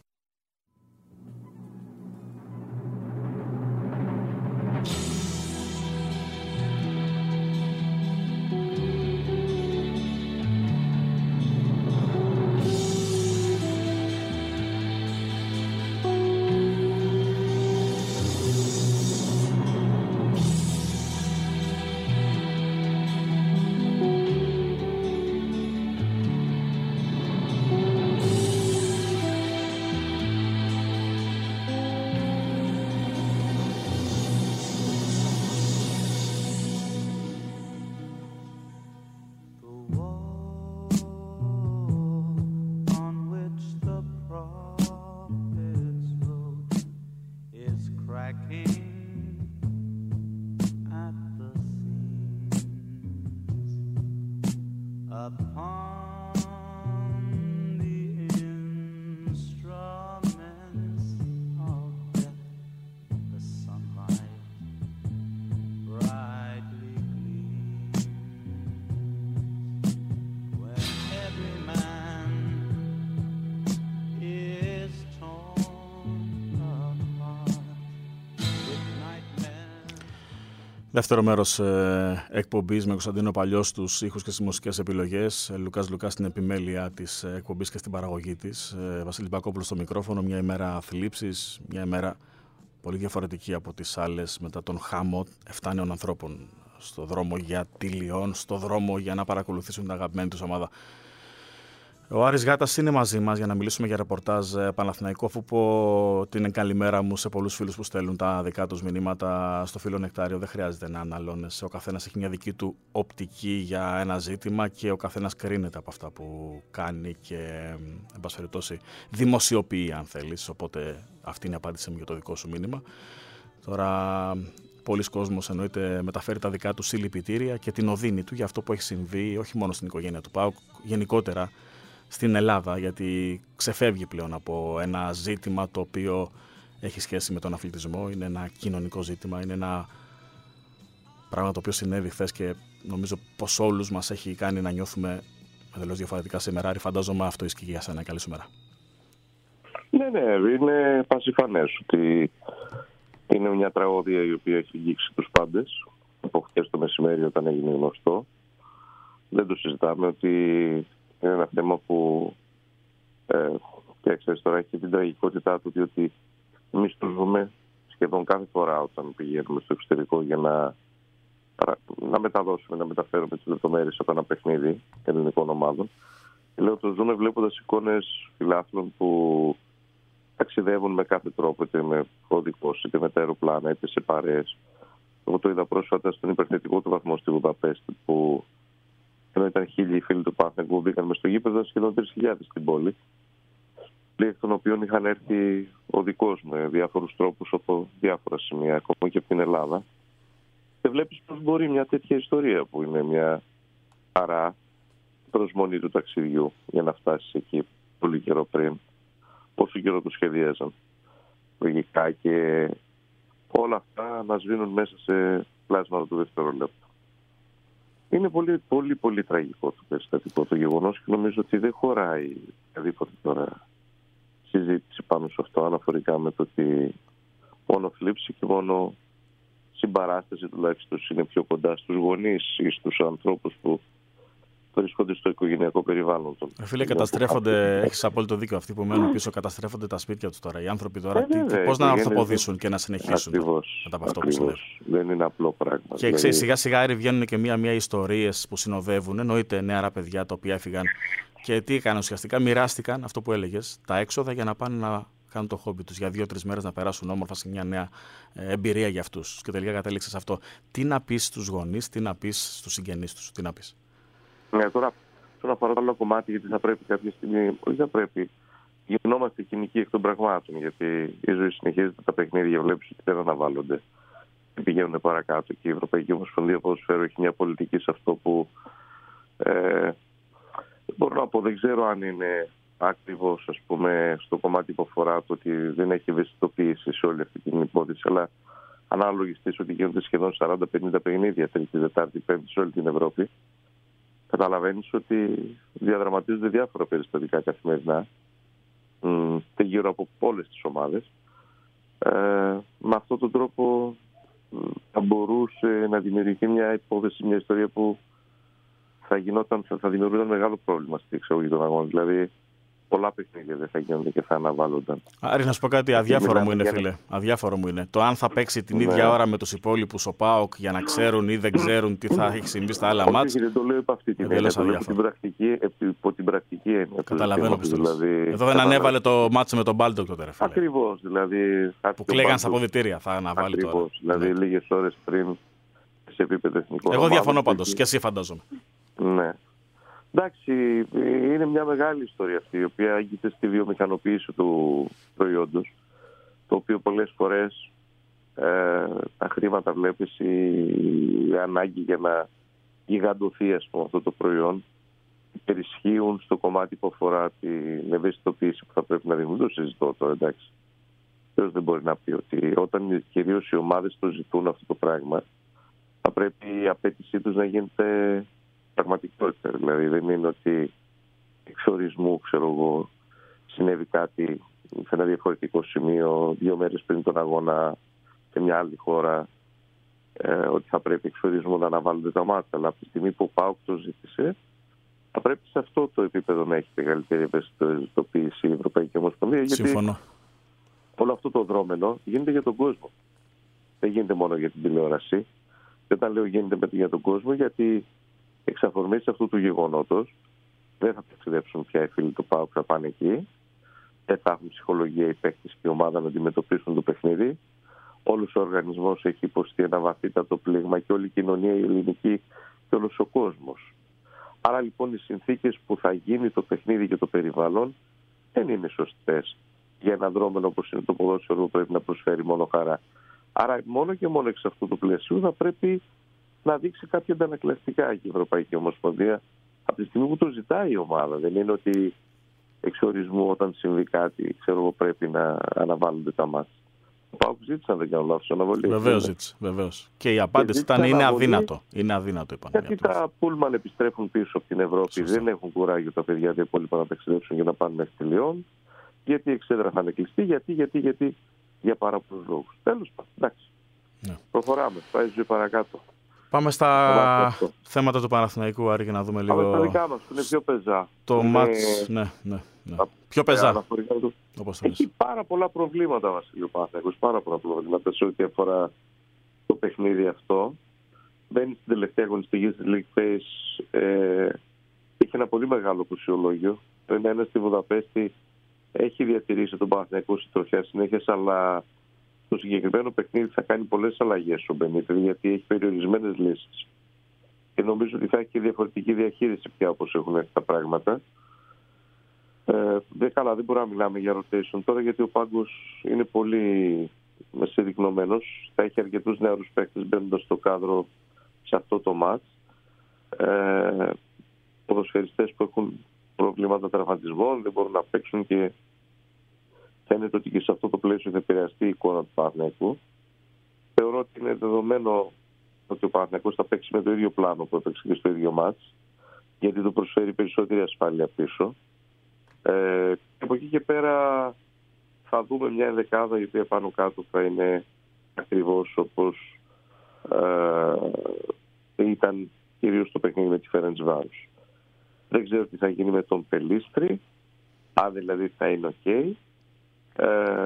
Δεύτερο μέρος ε, εκπομπής με Κωνσταντίνο Παλιό στους ήχους και στις μουσικές επιλογές. Ε, Λουκάς Λουκάς στην επιμέλεια της ε, εκπομπής και στην παραγωγή της. Ε, Βασίλης Μπακόπουλος στο μικρόφωνο. Μια ημέρα θλίψης, μια ημέρα πολύ διαφορετική από τις άλλες μετά τον χάμο εφτάνεων ανθρώπων στο δρόμο για τη Λιόν, στο δρόμο για να παρακολουθήσουν την αγαπημένη τους ομάδα. Ο Άρης Γάτας είναι μαζί μας για να μιλήσουμε για ρεπορτάζ Παναθηναϊκό, αφού πω την καλημέρα μου σε πολλούς φίλους που στέλνουν τα δικά τους μηνύματα στο φίλο Νεκτάριο. Δεν χρειάζεται να αναλώνεσαι. Ο καθένας έχει μια δική του οπτική για ένα ζήτημα και ο καθένας κρίνεται από αυτά που κάνει και, εν πάση περιπτώσει, δημοσιοποιεί, αν θέλεις. Οπότε αυτή είναι η απάντησή μου για το δικό σου μήνυμα. Τώρα, πολλοί κόσμος εννοείται μεταφέρει τα δικά του συλληπιτήρια και την οδύνη του για αυτό που έχει συμβεί, όχι μόνο στην οικογένεια του ΠΑΟΚ, γενικότερα στην Ελλάδα, γιατί ξεφεύγει πλέον από ένα ζήτημα το οποίο έχει σχέση με τον αθλητισμό. Είναι ένα κοινωνικό ζήτημα, είναι ένα πράγμα το οποίο συνέβη χθες και νομίζω πως όλους μας έχει κάνει να νιώθουμε εντελώς διαφορετικά σήμερα. Άρη, φαντάζομαι αυτό ισχύει για σένα. Καλή σου μέρα. Ναι, ναι, είναι πασιφανές ότι είναι μια τραγωδία η οποία έχει αγγίξει τους πάντες. Από χθες το μεσημέρι όταν έγινε γνωστό, δεν το συζητάμε ότι είναι ένα θέμα που ε, και ξέρεις τώρα έχει την τραγικότητά του, διότι εμείς το ζούμε σχεδόν κάθε φορά όταν πηγαίνουμε στο εξωτερικό για να, να μεταδώσουμε, να μεταφέρουμε τις λεπτομέρειες από ένα παιχνίδι ελληνικών ομάδων. Και λέω το ζούμε βλέποντας εικόνες φιλάθλων που ταξιδεύουν με κάθε τρόπο, είτε με οδικός, είτε με τα αεροπλάνα, είτε σε παρέες. Εγώ το είδα πρόσφατα στον υπερθετικό του βαθμό στη Βουδαπέστη, που ενώ ήταν χίλιοι οι φίλοι του Παναθηναϊκού που μπήκαν μες στο γήπεδο, σχεδόν τρεις χιλιάδες στην πόλη. Λίγοι εκ των οποίων είχαν έρθει οδικώς με διάφορους τρόπους από διάφορα σημεία, ακόμα και από την Ελλάδα. Και βλέπεις πώς μπορεί μια τέτοια ιστορία, που είναι μια χαρά, προσμονή του ταξιδιού για να φτάσει εκεί πολύ καιρό πριν, πόσο καιρό το σχεδίαζαν λογικά, και όλα αυτά να σβήνουν μέσα σε πλάσματα του δευτερολέπτου. Είναι πολύ, πολύ, πολύ τραγικό το περιστατικό το γεγονός και νομίζω ότι δεν χωράει οποιαδήποτε τώρα συζήτηση πάνω σε αυτό, αναφορικά με το ότι μόνο θλίψη και μόνο συμπαράσταση τουλάχιστον είναι πιο κοντά στους γονείς ή στους ανθρώπους που βρίσκονται στο οικογενειακό περιβάλλον των. Ε, φίλε, καταστρέφονται, έχεις απόλυτο δίκιο. Αυτοί που μένουν πίσω καταστρέφονται τα σπίτια τους τώρα. Οι άνθρωποι τώρα ε, πώς να ορθοποδήσουν και να συνεχίσουν ακριβώς, μετά από αυτό που συνέβη. Δεν είναι απλό πράγμα. Και ξέρεις, σιγά σιγά βγαίνουν και μία-μία ιστορίες που συνοδεύουν. Εννοείται νεαρά παιδιά τα οποία έφυγαν. Και τι έκαναν ουσιαστικά, μοιράστηκαν αυτό που έλεγες, τα έξοδα για να πάνε να κάνουν το χόμπι τους. Για δύο-τρεις μέρες να περάσουν όμορφα σε μια νέα εμπειρία για αυτούς. Και τελικά κατέληξε σε αυτό. Τι να πεις στους γονείς, τι να πεις στους συγγενείς τους, τι να πεις. Ναι, τώρα, τώρα πάρω άλλο κομμάτι, γιατί θα πρέπει κάποια στιγμή, όχι θα πρέπει, γινόμαστε κοινικοί εκ των πραγμάτων. Γιατί η ζωή συνεχίζεται, τα παιχνίδια βλέπεις ότι δεν αναβάλλονται. Πηγαίνουν παρακάτω και η Ευρωπαϊκή Ομοσπονδία Ποδοσφαίρου έχει μια πολιτική σε αυτό που. Ε, μπορώ να πω, δεν ξέρω αν είναι ακριβώς, ας πούμε, στο κομμάτι που αφορά το ότι δεν έχει ευαισθητοποίηση σε όλη αυτή την υπόθεση, αλλά ανάλογιστείς ότι γίνονται σχεδόν σαράντα πενήντα παιχνίδια Τρίτη, Τετάρτη, Πέμπτη σε όλη την Ευρώπη, καταλαβαίνεις ότι διαδραματίζονται διάφορα περιστατικά καθημερινά και γύρω από όλες τις ομάδες. Ε, με αυτόν τον τρόπο θα μπορούσε να δημιουργηθεί μια υπόθεση, μια ιστορία που θα, γινόταν, θα, θα δημιουργούνταν μεγάλο πρόβλημα στη εξαγωγή των αγώνων. Δηλαδή, πολλά παιχνίδια δεν θα γίνονται και θα αναβάλλονταν. Άρη, να σου πω κάτι αδιάφορο μου είναι, φίλε. Αδιάφορο μου είναι. Το αν θα παίξει την ίδια ώρα με τους υπόλοιπους ο ΠΑΟΚ για να ξέρουν ή δεν ξέρουν τι θα έχει συμβεί στα άλλα μάτς. Δεν το λέω υπό αυτή την έννοια. Το λέω υπό την πρακτική έννοια. Καταλαβαίνω πώς δηλαδή, εδώ δεν ανέβαλε το μάτς με τον Μπάλντοκ τότε, ρε φίλε. Ακριβώς. Δηλαδή, που κλαίγαν στα αποδυτήρια. Θα αναβάλει τώρα. Ακριβώς. Δηλαδή, ναι. Λίγες ώρες πριν σε επίπεδο εθνικό. Εγώ διαφωνώ πάντως. Και εσύ φαντάζομαι. Ναι. Εντάξει, είναι μια μεγάλη ιστορία αυτή, η οποία αγγείται στη βιομηχανοποίηση του προϊόντος, το οποίο πολλές φορές ε, τα χρήματα βλέπεις, η, η ανάγκη για να γιγαντωθεί, ας πούμε, αυτό το προϊόν, υπερισχύουν στο κομμάτι που αφορά την ευαισθητοποίηση που θα πρέπει να δημιουργούν. Το συζητώ τώρα, εντάξει. Ποιος δεν μπορεί να πει ότι όταν κυρίως οι ομάδες το ζητούν αυτό το πράγμα, θα πρέπει η απέτησή τους να γίνεται πραγματικότητα. Δηλαδή δεν είναι ότι εξορισμού, ξέρω εγώ, συνέβη κάτι σε ένα διαφορετικό σημείο δύο μέρες πριν τον αγώνα σε μια άλλη χώρα, ε, ότι θα πρέπει εξορισμού να αναβάλλονται τα μάτια. Αλλά από τη στιγμή που ο ΠΑΟΚ το ζήτησε, θα πρέπει σε αυτό το επίπεδο να έχει μεγαλύτερη ευαισθητοποίηση η Ευρωπαϊκή Ομοσπονδία. Συμφωνώ. Γιατί όλο αυτό το δρόμενο γίνεται για τον κόσμο. Δεν γίνεται μόνο για την τηλεόραση. Και όταν λέω γίνεται για τον κόσμο, γιατί εξ αφορμής αυτού του γεγονότος δεν θα ταξιδέψουν πια οι φίλοι του ΠΑΟΚ, θα πάνε εκεί. Δεν θα έχουν ψυχολογία οι παίκτες και η ομάδα να αντιμετωπίσουν το παιχνίδι. Όλος ο οργανισμός έχει υποστεί ένα βαθύτατο πλήγμα και όλη η κοινωνία, η ελληνική και όλος ο κόσμος. Άρα λοιπόν οι συνθήκες που θα γίνει το παιχνίδι και το περιβάλλον δεν είναι σωστές για ένα δρόμενο όπως είναι το ποδόσφαιρο που πρέπει να προσφέρει μόνο χαρά. Άρα μόνο και μόνο εξ αυτού του πλαισίου θα πρέπει να δείξει κάποια αντανακλαστικά και η Ευρωπαϊκή Ομοσπονδία από τη στιγμή που το ζητάει η ομάδα. Δεν είναι ότι εξορισμού όταν συμβεί κάτι, ξέρω εγώ, πρέπει να αναβάλλονται τα μάτια. Ο ΠΑΟΚ ζήτησε, αν δεν κάνω λάθος, αναβολή. Βεβαίως ζήτησε, βεβαίως. Και η απάντηση και ήταν είναι αδύνατο. Είναι αδύνατο, είπαν. Γιατί τα πούλμαν επιστρέφουν πίσω από την Ευρώπη. Σωστά. Δεν έχουν κουράγιο τα παιδιά τα υπόλοιπα να ταξιδέψουν για να πάνε μέχρι τη Λιόν. Γιατί η εξέδρα θα είναι κλειστή, γιατί, γιατί, γιατί, για πάρα πολλούς λόγους. Τέλος πάντων, εντάξει. Ναι. Προχωράμε, πάει η ζωή παρακάτω. Πάμε στα θέματα του Παναθηναϊκού, Άρη, για να δούμε λίγο. Πάμε στα δικά μας, που είναι πιο πεζά. Το είναι... μάτς, ναι, ναι. ναι. Πιο πεζά. Όπως έχει πάρα πολλά προβλήματα, Βασίλειο Παναθηναϊκός, πάρα πολλά προβλήματα σε ό,τι αφορά το παιχνίδι αυτό. Μπαίνει στην τελευταία αγωνιστική της League Phase. Ε, έχει ένα πολύ μεγάλο κουσιολόγιο. Το ένα στη Βουδαπέστη έχει διατηρήσει τον Παναθηναϊκό στη τροχιά συνέχεια, αλλά το συγκεκριμένο παιχνίδι θα κάνει πολλές αλλαγές ο Μπενίτez, γιατί έχει περιορισμένες λύσεις. Και νομίζω ότι θα έχει και διαφορετική διαχείριση πια όπως έχουν έρθει τα πράγματα. Ε, δεν καλά, δεν μπορούμε να μιλάμε για rotation τώρα, γιατί ο πάγκος είναι πολύ μεσεδεικνωμένος. Θα έχει αρκετούς νεαρούς παίκτες μπαίνοντας στο κάδρο σε αυτό το μάτς. Ε, ποδοσφαιριστές που έχουν προβλήματα τραυματισμών, δεν μπορούν να παίξουν και φαίνεται ότι και σε αυτό το πλαίσιο θα επηρεαστεί η εικόνα του Παναθηναϊκού. Θεωρώ ότι είναι δεδομένο ότι ο Παναθηναϊκός θα παίξει με το ίδιο πλάνο που έπαιξε και στο ίδιο μάτς, γιατί του προσφέρει περισσότερη ασφάλεια πίσω. Ε, από εκεί και πέρα θα δούμε μια ενδεκάδα η οποία πάνω κάτω θα είναι ακριβώς όπως ε, ήταν κυρίως το παιχνίδι με τη Φέρεντσβάρος. Δεν ξέρω τι θα γίνει με τον Πελίστρη, αν δηλαδή θα είναι οκ. Okay. Ε,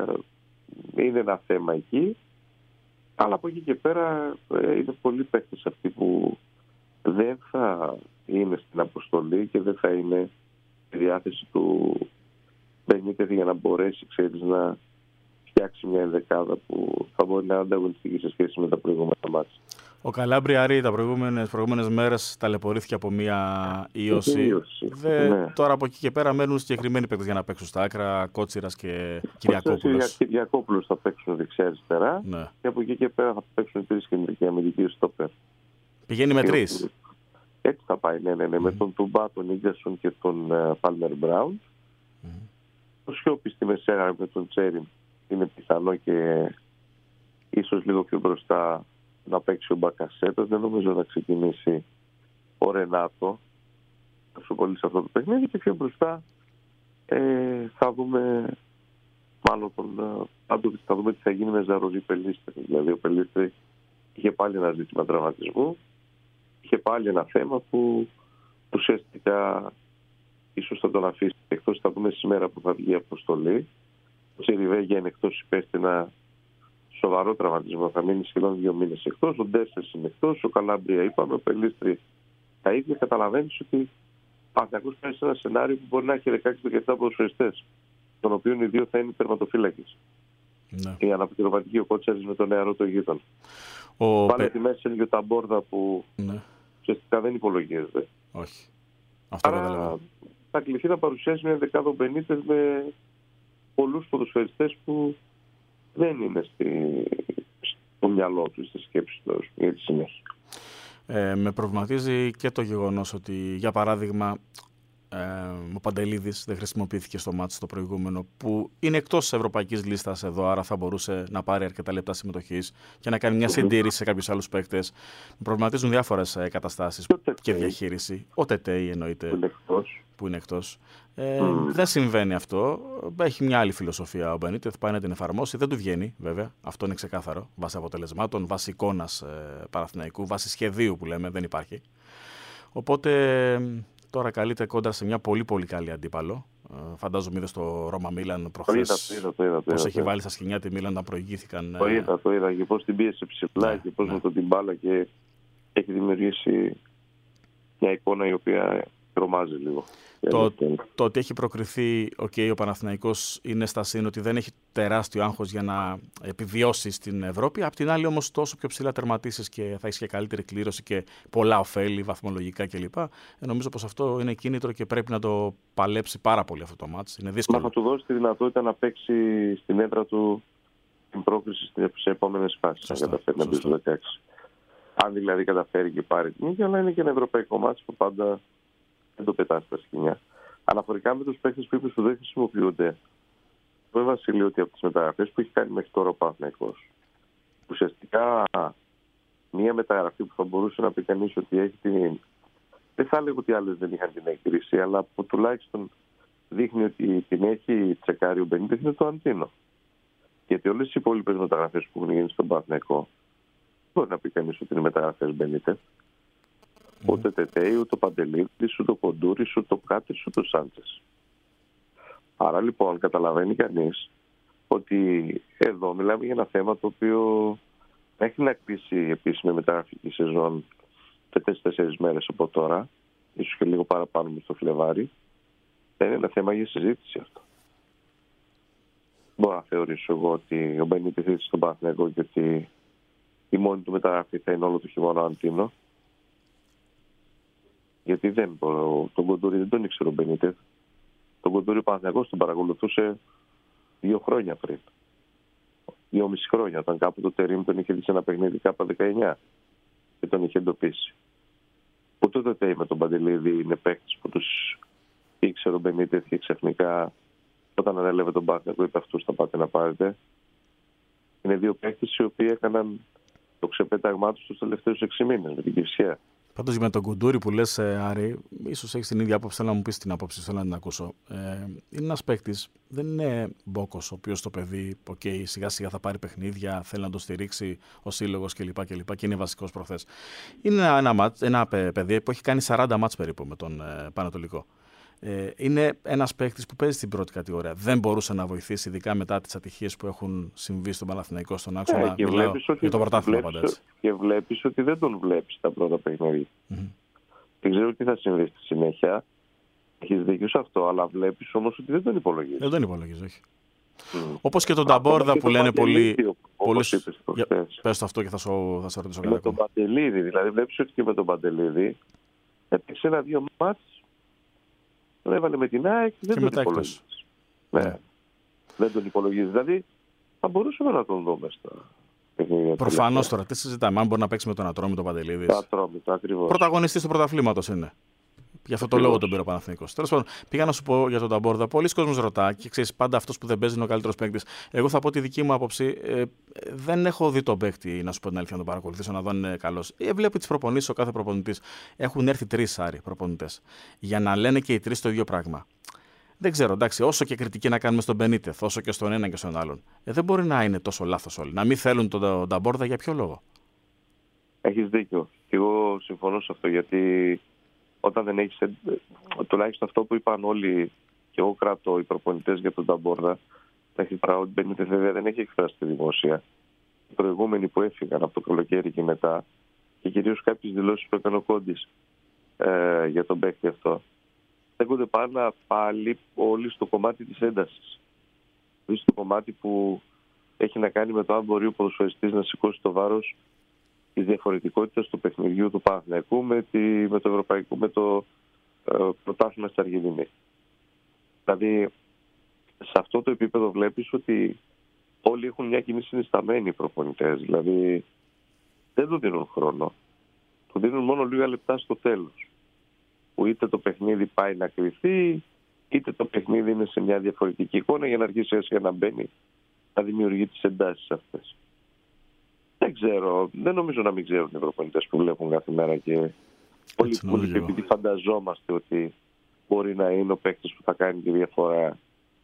είναι ένα θέμα εκεί. Αλλά από εκεί και πέρα ε, είναι πολλοί παίκτες αυτοί που δεν θα είναι στην αποστολή και δεν θα είναι στη διάθεση του Μπενίτεθ για να μπορέσει, ξέρεις, να φτιάξει μια ενδεκάδα που θα μπορεί να είναι ανταγωνιστική σε σχέση με τα προηγούμενα μάτια. Ο Καλάμπρι τα προηγούμενες, προηγούμενες μέρες ταλαιπωρήθηκε από μια ίωση. Δε, ναι. Τώρα από εκεί και πέρα μένουν συγκεκριμένοι παίκτες για να παίξουν στα άκρα, Κότσιρας και Κυριακόπουλος. Ο Κυριακόπουλος θα παίξουν δεξιά-αριστερά, ναι. Και από εκεί και πέρα θα παίξουν τρεις κεντρικοί αμυντικοί στόπερ. Πηγαίνει με τρεις. Έτσι θα πάει, ναι, ναι, ναι. Mm. Με τον Τουμπά, τον Ίγκασον και τον Πάλμερ Μπράουν. Mm. Το Σιώπη στη μεσαία με τον Τσέριν είναι πιθανό και ίσως λίγο πιο μπροστά να παίξει ο Μπακασέτας. Δεν νομίζω να ξεκινήσει ο Ρενάτο τόσο πολύ σε αυτό το παιχνίδι, και πιο μπροστά ε, θα δούμε μάλλον τον, θα δούμε τι θα γίνει με Ζαρορί Πελίστρη. Δηλαδή ο Πελίστρη είχε πάλι ένα ζήτημα τραυματισμού, είχε πάλι ένα θέμα που ουσιαστικά ίσως θα τον αφήσει εκτός. Θα δούμε σήμερα που θα βγει η αποστολή. Ο Τσιριβέγια είναι εκτός, υπέστη ένα σοβαρό τραυματισμό, θα μείνει σχεδόν δύο μήνες εκτός. Ο Ντέσσερς είναι εκτός, ο Καλάμπρια είπαμε, ο Πελίστρη τα ίδια. Καταλαβαίνεις ότι Παναθηναϊκός πάει σε ένα σενάριο που μπορεί να έχει δεκαέξι με δεκαεπτά ποδοσφαιριστές, των οποίων οι δύο θα είναι τερματοφύλακες. Ναι. Η αναπληρωματική ο Κότσαρης με τον νεαρό το γείτον. Ο... Πάνε Πε... τη μέση είναι και τα Μπόρδα που ναι. ουσιαστικά δεν υπολογίζεται. Όχι. Αυτό άρα θα κληθεί να παρουσιάσει μια δεκάδα Μπενίτεθ με πολλούς ποδοσφαιριστές που δεν είναι στη... στο μυαλό του, στη σκέψη του για τη συνέχεια. Ε, με προβληματίζει και το γεγονός ότι, για παράδειγμα, ε, ο Παντελίδης δεν χρησιμοποιήθηκε στο μάτς το προηγούμενο, που είναι εκτός της ευρωπαϊκής λίστας εδώ, άρα θα μπορούσε να πάρει αρκετά λεπτά συμμετοχής και να κάνει μια συντήρηση σε κάποιους άλλους παίκτες. Με προβληματίζουν διάφορες ε, καταστάσεις και, και διαχείριση. Ο Τετέι εννοείται, είναι που είναι εκτός. Ε, mm. Δεν συμβαίνει αυτό. Έχει μια άλλη φιλοσοφία ο Μπενίτεθ, πάει να την εφαρμόσει. Δεν του βγαίνει, βέβαια. Αυτό είναι ξεκάθαρο. Βάσει αποτελεσμάτων, βάσει εικόνας ε, Παναθηναϊκού, βάσει σχεδίου που λέμε, δεν υπάρχει. Οπότε τώρα καλείται κόντρα σε μια πολύ πολύ καλή αντίπαλο. Ε, φαντάζομαι είδε στο Ρώμα Μίλαν προχθές πώς έχει βάλει στα σκηνιά τη Μίλαν όταν προηγήθηκαν. Το είδα, το είδα και πώς την πίεσε ψηλά ναι, και πώς ναι. με τον την μπάλα και έχει δημιουργήσει μια εικόνα η οποία τρομάζει λίγο. Το, το ότι έχει προκριθεί okay, ο Παναθηναϊκός είναι στα σύν ότι δεν έχει τεράστιο άγχος για να επιβιώσει στην Ευρώπη. Απ' την άλλη όμως τόσο πιο ψηλά τερματίσεις και θα έχει και καλύτερη κλήρωση και πολλά ωφέλη βαθμολογικά κλπ. Ε, νομίζω πως αυτό είναι κίνητρο και πρέπει να το παλέψει πάρα πολύ αυτό το μάτς. Είναι δύσκολο. Μα θα του δώσει τη δυνατότητα να παίξει στην έδρα του την πρόκριση σε επόμενες φάσεις. Αν καταφέρει να μπει στο δεκαέξι. Αν δηλαδή καταφέρει και πάρει την ίδια, αλλά είναι και ένα ευρωπαϊκό μάτς που πάντα δεν το πετάει στα σκηνιά. Αναφορικά με τους παίκτες που είπες που δεν χρησιμοποιούνται, το Βασίλειο ότι από τις μεταγραφές που έχει κάνει μέχρι τώρα ο Παναθηναϊκός, ουσιαστικά μία μεταγραφή που θα μπορούσε να πει κανείς ότι έχει την. Δεν θα έλεγα ότι άλλες δεν είχαν την έγκριση, αλλά που τουλάχιστον δείχνει ότι την έχει τσεκάρει ο Μπενίτεθ είναι το Αντίνο. Γιατί όλες οι υπόλοιπες μεταγραφές που έχουν γίνει στον Παναθηναϊκό, μπορεί να πει κανείς ότι είναι μεταγραφές Μπενίτεθ. Mm. Ούτε Τετέι, ούτε ο Παντελίδης, ούτε ο Κοντούρης, ούτε ο Κάτρης, ούτε ο Σάντσες. Άρα λοιπόν καταλαβαίνει κανείς ότι εδώ μιλάμε για ένα θέμα το οποίο έχει να κτίσει επίσημη μεταγραφική σεζόν τέσσερις μέρες από τώρα, ίσως και λίγο παραπάνω με στο Φλεβάρι. Δεν είναι ένα θέμα για συζήτηση αυτό. Μπορώ να θεωρήσω εγώ ότι ο Μπενίτεθ ήρθε στον Παναθηναϊκό και ότι η μόνη του μεταγραφή θα είναι όλο το χειμώνα Αντίνο. Γιατί δεν, τον Κοντούρη δεν τον ήξερε ο Μπενίτεθ. Τον Κοντούρη ο Παναθηναϊκός τον παρακολουθούσε δύο χρόνια πριν. Δύο μισή χρόνια, όταν κάπου το Τερίμ τον είχε δει σε ένα παιχνίδι κάπου δεκαεννιά και τον είχε εντοπίσει. Ούτε το Τέι με τον Παντελίδη είναι παίκτης που τους ήξερε ο Μπενίτεθ και ξαφνικά όταν ανέλαβε τον Παναθηναϊκό είπε αυτούς θα πάτε να πάρετε. Είναι δύο παίκτες οι οποίοι έκαναν το ξεπέταγμά τους τους τελευταίους έξι μήνες με την Κυφσιά. Πάντως με τον Κουντούρη που λες, Άρη, ίσως έχεις την ίδια άποψη, θέλω να μου πεις την άποψη, θέλω να την ακούσω. Ε, είναι ένας παίκτης, δεν είναι Μπόκος, ο οποίος το παιδί, okay, σιγά σιγά θα πάρει παιχνίδια, θέλει να το στηρίξει ο σύλλογος κλπ. Και, και είναι βασικός προχθές. Είναι ένα, ένα, μάτς, ένα παιδί που έχει κάνει σαράντα μάτς περίπου με τον ε, Πανατολικό. Ε, είναι ένας παίκτης που παίζει στην πρώτη κατηγορία. Δεν μπορούσε να βοηθήσει, ειδικά μετά τις ατυχίες που έχουν συμβεί στον Παναθηναϊκό, στον άξονα. Ε, μιλάω για το πρωτάθλημα πάντα έτσι. Και βλέπεις ότι δεν τον βλέπεις τα πρώτα παιχνίδια. Mm-hmm. Δεν ξέρω τι θα συμβεί στη συνέχεια. Έχεις δίκιο σε αυτό, αλλά βλέπεις όμως ότι δεν τον υπολογίζεις. Δεν τον υπολογίζεις, όχι. Mm. Όπως και τον Ταμπόρδα που λένε πολύ. Πες το αυτό και θα σου, θα σε ρωτήσω κάτι. Με τον Παντελίδη, δηλαδή βλέπεις ότι και με τον Παντελίδη έπαιξε ένα-δύο μάτς. Τον έβαλε με την ΑΕΚ, δεν τον υπολογίζει. Ναι. ναι. Δεν τον υπολογίζει. Δηλαδή, θα μπορούσαμε να τον δούμε στα παιχνίδια. Προφανώς τώρα, τι συζητάμε. Αν μπορεί να παίξει με τον Ατρόμητο Παντελίδης. Ατρόμητο, ακριβώς. Πρωταγωνιστής του πρωταθλήματος είναι. Γι' αυτό το λόγο τον πήρε ο Παναθηναϊκός. Τέλος πάντων, πήγα να σου πω για τον Ταμπόρδα. Πολλοί κόσμος ρωτά και ξέρεις, πάντα αυτός που δεν παίζει είναι ο καλύτερος παίκτης. Εγώ θα πω τη δική μου άποψη. Ε, δεν έχω δει τον παίκτη, να σου πω την αλήθεια, να τον παρακολουθήσω, να δω αν είναι καλός. Ε, βλέπω τις προπονήσεις, ο κάθε προπονητής. Έχουν έρθει τρεις Άρη προπονητές. Για να λένε και οι τρεις το ίδιο πράγμα. Δεν ξέρω, εντάξει, όσο και κριτική να κάνουμε στον Μπενίτεθ, όσο και στον έναν και στον άλλον. Ε, δεν μπορεί να είναι τόσο λάθος όλοι. Να μην θέλουν τον Ταμπόρδα για ποιο λόγο. Έχεις δίκιο. Και εγώ συμφωνώ σε αυτό γιατί. Όταν δεν έχεις, τουλάχιστον αυτό που είπαν όλοι και εγώ κρατώ οι προπονητές για τον Ταμπόρδα, ο Μπενίτεθ βέβαια δεν έχει εκφράσει τη δημόσια. Οι προηγούμενοι που έφυγαν από το καλοκαίρι και μετά, και κυρίως κάποιες δηλώσεις που έκανε ο Κόντης ε, για τον παίκτη αυτό, στέκονται πάρα πάλι όλοι στο κομμάτι της έντασης. Δηλαδή στο κομμάτι που έχει να κάνει με το αν μπορεί ο ποδοσφαιριστής να σηκώσει το βάρος τη διαφορετικότητα του παιχνιδιού του Παναθηναϊκού με, τη, με το ευρωπαϊκό, με το ε, πρωτάθλημα στην Αργεντινή. Δηλαδή, σε αυτό το επίπεδο βλέπεις ότι όλοι έχουν μια κοινή συνισταμένη οι προπονητές. Δηλαδή, δεν του δίνουν χρόνο. Του δίνουν μόνο λίγα λεπτά στο τέλος. Που είτε το παιχνίδι πάει να κρυφθεί, είτε το παιχνίδι είναι σε μια διαφορετική εικόνα για να αρχίσει έτσι να μπαίνει, να δημιουργεί τις εντάσεις αυτές. Δεν ξέρω, δεν νομίζω να μην ξέρουν οι προπονητές που βλέπουν κάθε μέρα και πολύ πολύ επειδή φανταζόμαστε ότι μπορεί να είναι ο παίκτης που θα κάνει τη διαφορά,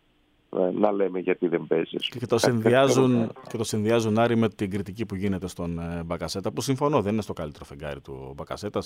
να λέμε γιατί δεν παίζει. Και το συνδυάζουν, και το συνδυάζουν Άρη με την κριτική που γίνεται στον Μπακασέτα, που συμφωνώ, δεν είναι στο καλύτερο φεγγάρι του Μπακασέτας.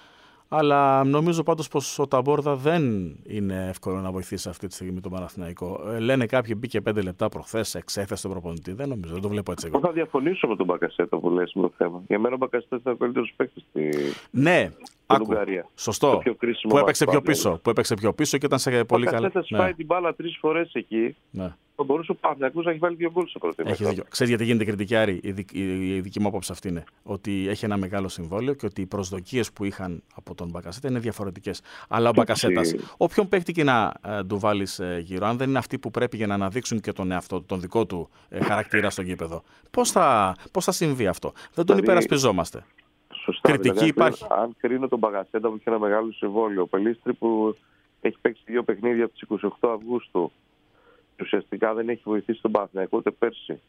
Αλλά νομίζω πάντως πως ο Ταμπόρδα δεν είναι εύκολο να βοηθήσει αυτή τη στιγμή τον Παναθηναϊκό. Ε, λένε κάποιοι μπήκε πέντε λεπτά προχθές, εξέθεσε τον προπονητή. Δεν νομίζω, δεν το βλέπω έτσι. Εγώ θα διαφωνήσω με τον Μπακασέτα που λες με το θέμα. Για μένα ο Μπακασέτα ήταν ο καλύτερος παίκτης στη ναι, άκου, σωστό. Που έπαιξε πιο πίσω. Που έπαιξε πιο πίσω και ήταν σε πολύ καλά. Ο Μπακασέτας ναι. πάει την μπάλα τρεις φορές εκεί. Ναι. Θα μπορούσε ο Παναθηναϊκός να έχει βάλει δύο γκολ στο πρώτο ημίχρονο. Έχεις δίκιο. Ξέρεις γιατί γίνεται κριτική, Άρη? Η, δική, η, η δική μου άποψη αυτή είναι ότι έχει ένα μεγάλο συμβόλαιο και ότι οι προσδοκίες που είχαν από τον Μπακασέτα είναι διαφορετικές. Αλλά ο Μπακασέτας, όποιον παίχτη και να ε, του βάλεις ε, γύρω, αν δεν είναι αυτοί που πρέπει για να αναδείξουν και τον εαυτό, τον δικό του ε, χαρακτήρα στο γήπεδο, πώς θα, πώς θα συμβεί αυτό? Δεν τον δηλαδή, υπερασπιζόμαστε. Σωστά, κριτική δηλαδή, υπάρχει. Αν κρίνω τον Μπακασέτα που έχει ένα μεγάλο συμβόλαιο, ο Πελίστρη που έχει παίξει δύο παιχνίδια από τις είκοσι οκτώ Αυγούστου. Ουσιαστικά δεν έχει βοηθήσει τον Παναθηναϊκό ούτε πέρσι.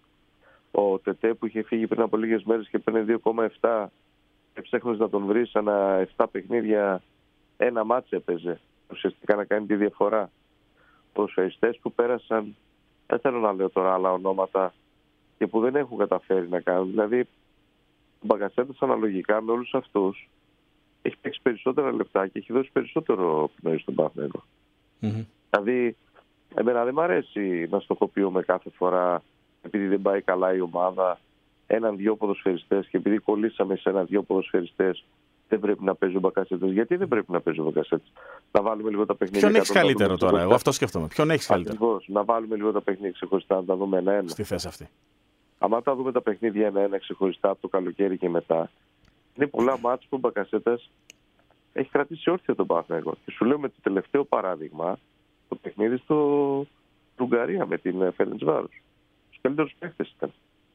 Ο Τετέ που είχε φύγει πριν από λίγες μέρες και παίρνει δύο κόμμα επτά και ψάχνεις να τον βρεις ανά επτά παιχνίδια, ένα μάτς έπαιζε. Ουσιαστικά να κάνει τη διαφορά. Ποδοσφαιριστές που πέρασαν, δεν θέλω να λέω τώρα άλλα ονόματα και που δεν έχουν καταφέρει να κάνουν. Δηλαδή, ο Μπακασέτας αναλογικά με όλους αυτούς έχει παίξει περισσότερα λεπτά και έχει δώσει περισσότερο πνοή στον Παναθηναϊκό. Mm-hmm. Δηλαδή, εμένα δεν μου αρέσει να στοχοποιούμε κάθε φορά επειδή δεν πάει καλά η ομάδα έναν-δυο ποδοσφαιριστές και επειδή κολλήσαμε σε έναν-δυο ποδοσφαιριστές δεν πρέπει να παίζει ο Μπακασέτας. Γιατί δεν πρέπει να παίζει ο Μπακασέτας? Να βάλουμε λίγο τα παιχνίδια. Ποιον έχει καλύτερο τώρα? Εγώ αυτό σκέφτομαι. Ποιον έχει καλύτερο? Ακριβώς. Να βάλουμε λίγο τα παιχνίδια ξεχωριστά, να τα δούμε ένα-ένα. Στη θέση αυτή. Αν τα δούμε τα παιχνίδια ένα-ένα ξεχωριστά από το καλοκαίρι και μετά, είναι πολλά μάτς που ο Μπακασέτας έχει κρατήσει όρθιο τον Παναθηναϊκό. Και σου λέω με το τελευταίο παράδειγμα, το παιχνίδι στο Ουγγαρία με την Φερεντσβάρος. Τους καλύτερους παίκτες ήταν.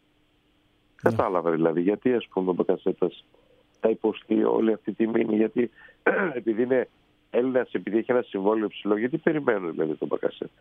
Mm. Κατάλαβα δηλαδή γιατί ας πούμε ο Μπακασέτας θα υποστεί όλη αυτή τη μήνυ, γιατί επειδή είναι Έλληνας, επειδή έχει ένα συμβόλαιο ψηλό, γιατί περιμένουν δηλαδή τον Μπακασέτα?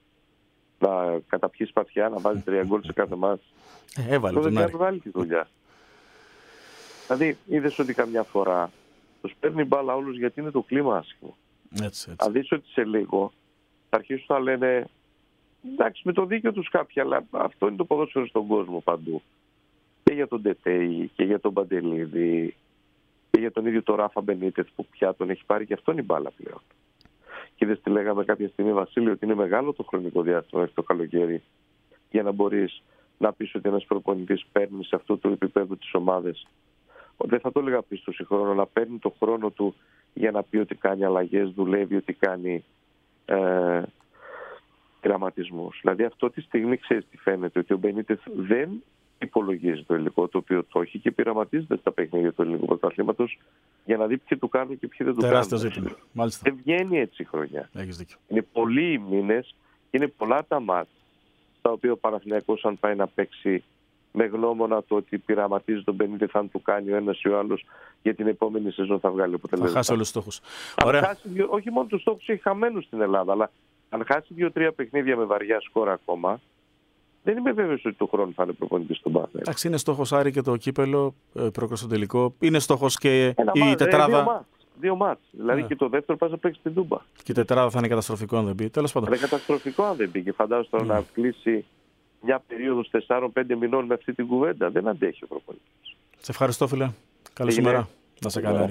Να καταπιεί σπαθιά, να βάζει τρία γκολ σε κάθε μάτς. Ε, έβαλε τον Άρη. Βάλει τη δουλειά. Δηλαδή είδες ότι καμιά φορά τους παίρνει μπάλα όλους γιατί είναι το κλίμα άσχημο. Έτσι, έτσι. Αν δεις ότι σε λίγο θα αρχίσουν να λένε εντάξει, με το δίκιο τους κάποιοι, αλλά αυτό είναι το ποδόσφαιρο στον κόσμο παντού. Και για τον Τετέι και για τον Παντελίδη και για τον ίδιο τον Ράφα Μπενίτεθ που πια τον έχει πάρει και αυτόν η μπάλα πλέον. Και είδες τι λέγαμε κάποια στιγμή, Βασίλη, ότι είναι μεγάλο το χρονικό διάστημα μέχρι το καλοκαίρι για να μπορείς να πεις ότι ένας προπονητής παίρνει σε αυτό το επίπεδο τις ομάδες. Δεν θα το έλεγα πίστοση χρόνο, να παίρνει το χρόνο του για να πει ότι κάνει αλλαγές, δουλεύει, ότι κάνει ε, γραμματισμούς. Δηλαδή αυτό τη στιγμή ξέρεις τι φαίνεται, ότι ο Μπενίτεθ δεν υπολογίζει το υλικό το οποίο το έχει και πειραματίζεται στα παιχνίδια του ελληνικού πρωταθλήματος για να δει ποιοι του κάνουν και ποιοι δεν του κάνουν. Τεράστιο ζήτημα. Μάλιστα. Δεν βγαίνει έτσι η χρονιά. Έχεις δίκιο. Είναι πολλοί οι μήνες και είναι πολλά τα μάτς τα οποία ο Παναθηναϊκός αν πάει να παίξει με γνώμονα το ότι πειραματίζει τον Μπενίτεθ αν του κάνει ο ένας ή ο άλλος για την επόμενη σεζόν θα βγάλει αποτελέσματα. Θα χάσει όλους τους στόχους. Χάσει, όχι μόνο τους στόχους έχει χαμένους στην Ελλάδα, αλλά αν χάσει δύο-τρία παιχνίδια με βαριά σκορ ακόμα, δεν είμαι βέβαιος ότι του χρόνου θα είναι προπονητής στον Παναθηναϊκό. Εντάξει, είναι στόχος Άρη και το κύπελο, πρόκειται στο τελικό. Είναι στόχος και Ένα η μάτς, τετράδα. Δύο μάτς. Δύο μάτς. Δηλαδή yeah. και το δεύτερο πας να παίξει την Τούμπα. Και η τετράδα θα είναι καταστροφικό αν δεν μπει. Τέλος πάντων. Είναι καταστροφικό αν δεν μπει. Και φαντάζομαι τώρα yeah. να κλείσει μια περίοδος τεσσάρων πέντε μηνών με αυτή την κουβέντα. Δεν αντέχει ο προπονητής. Σε ευχαριστώ, φίλε. Καλή σου μέρα. Να σε καλά.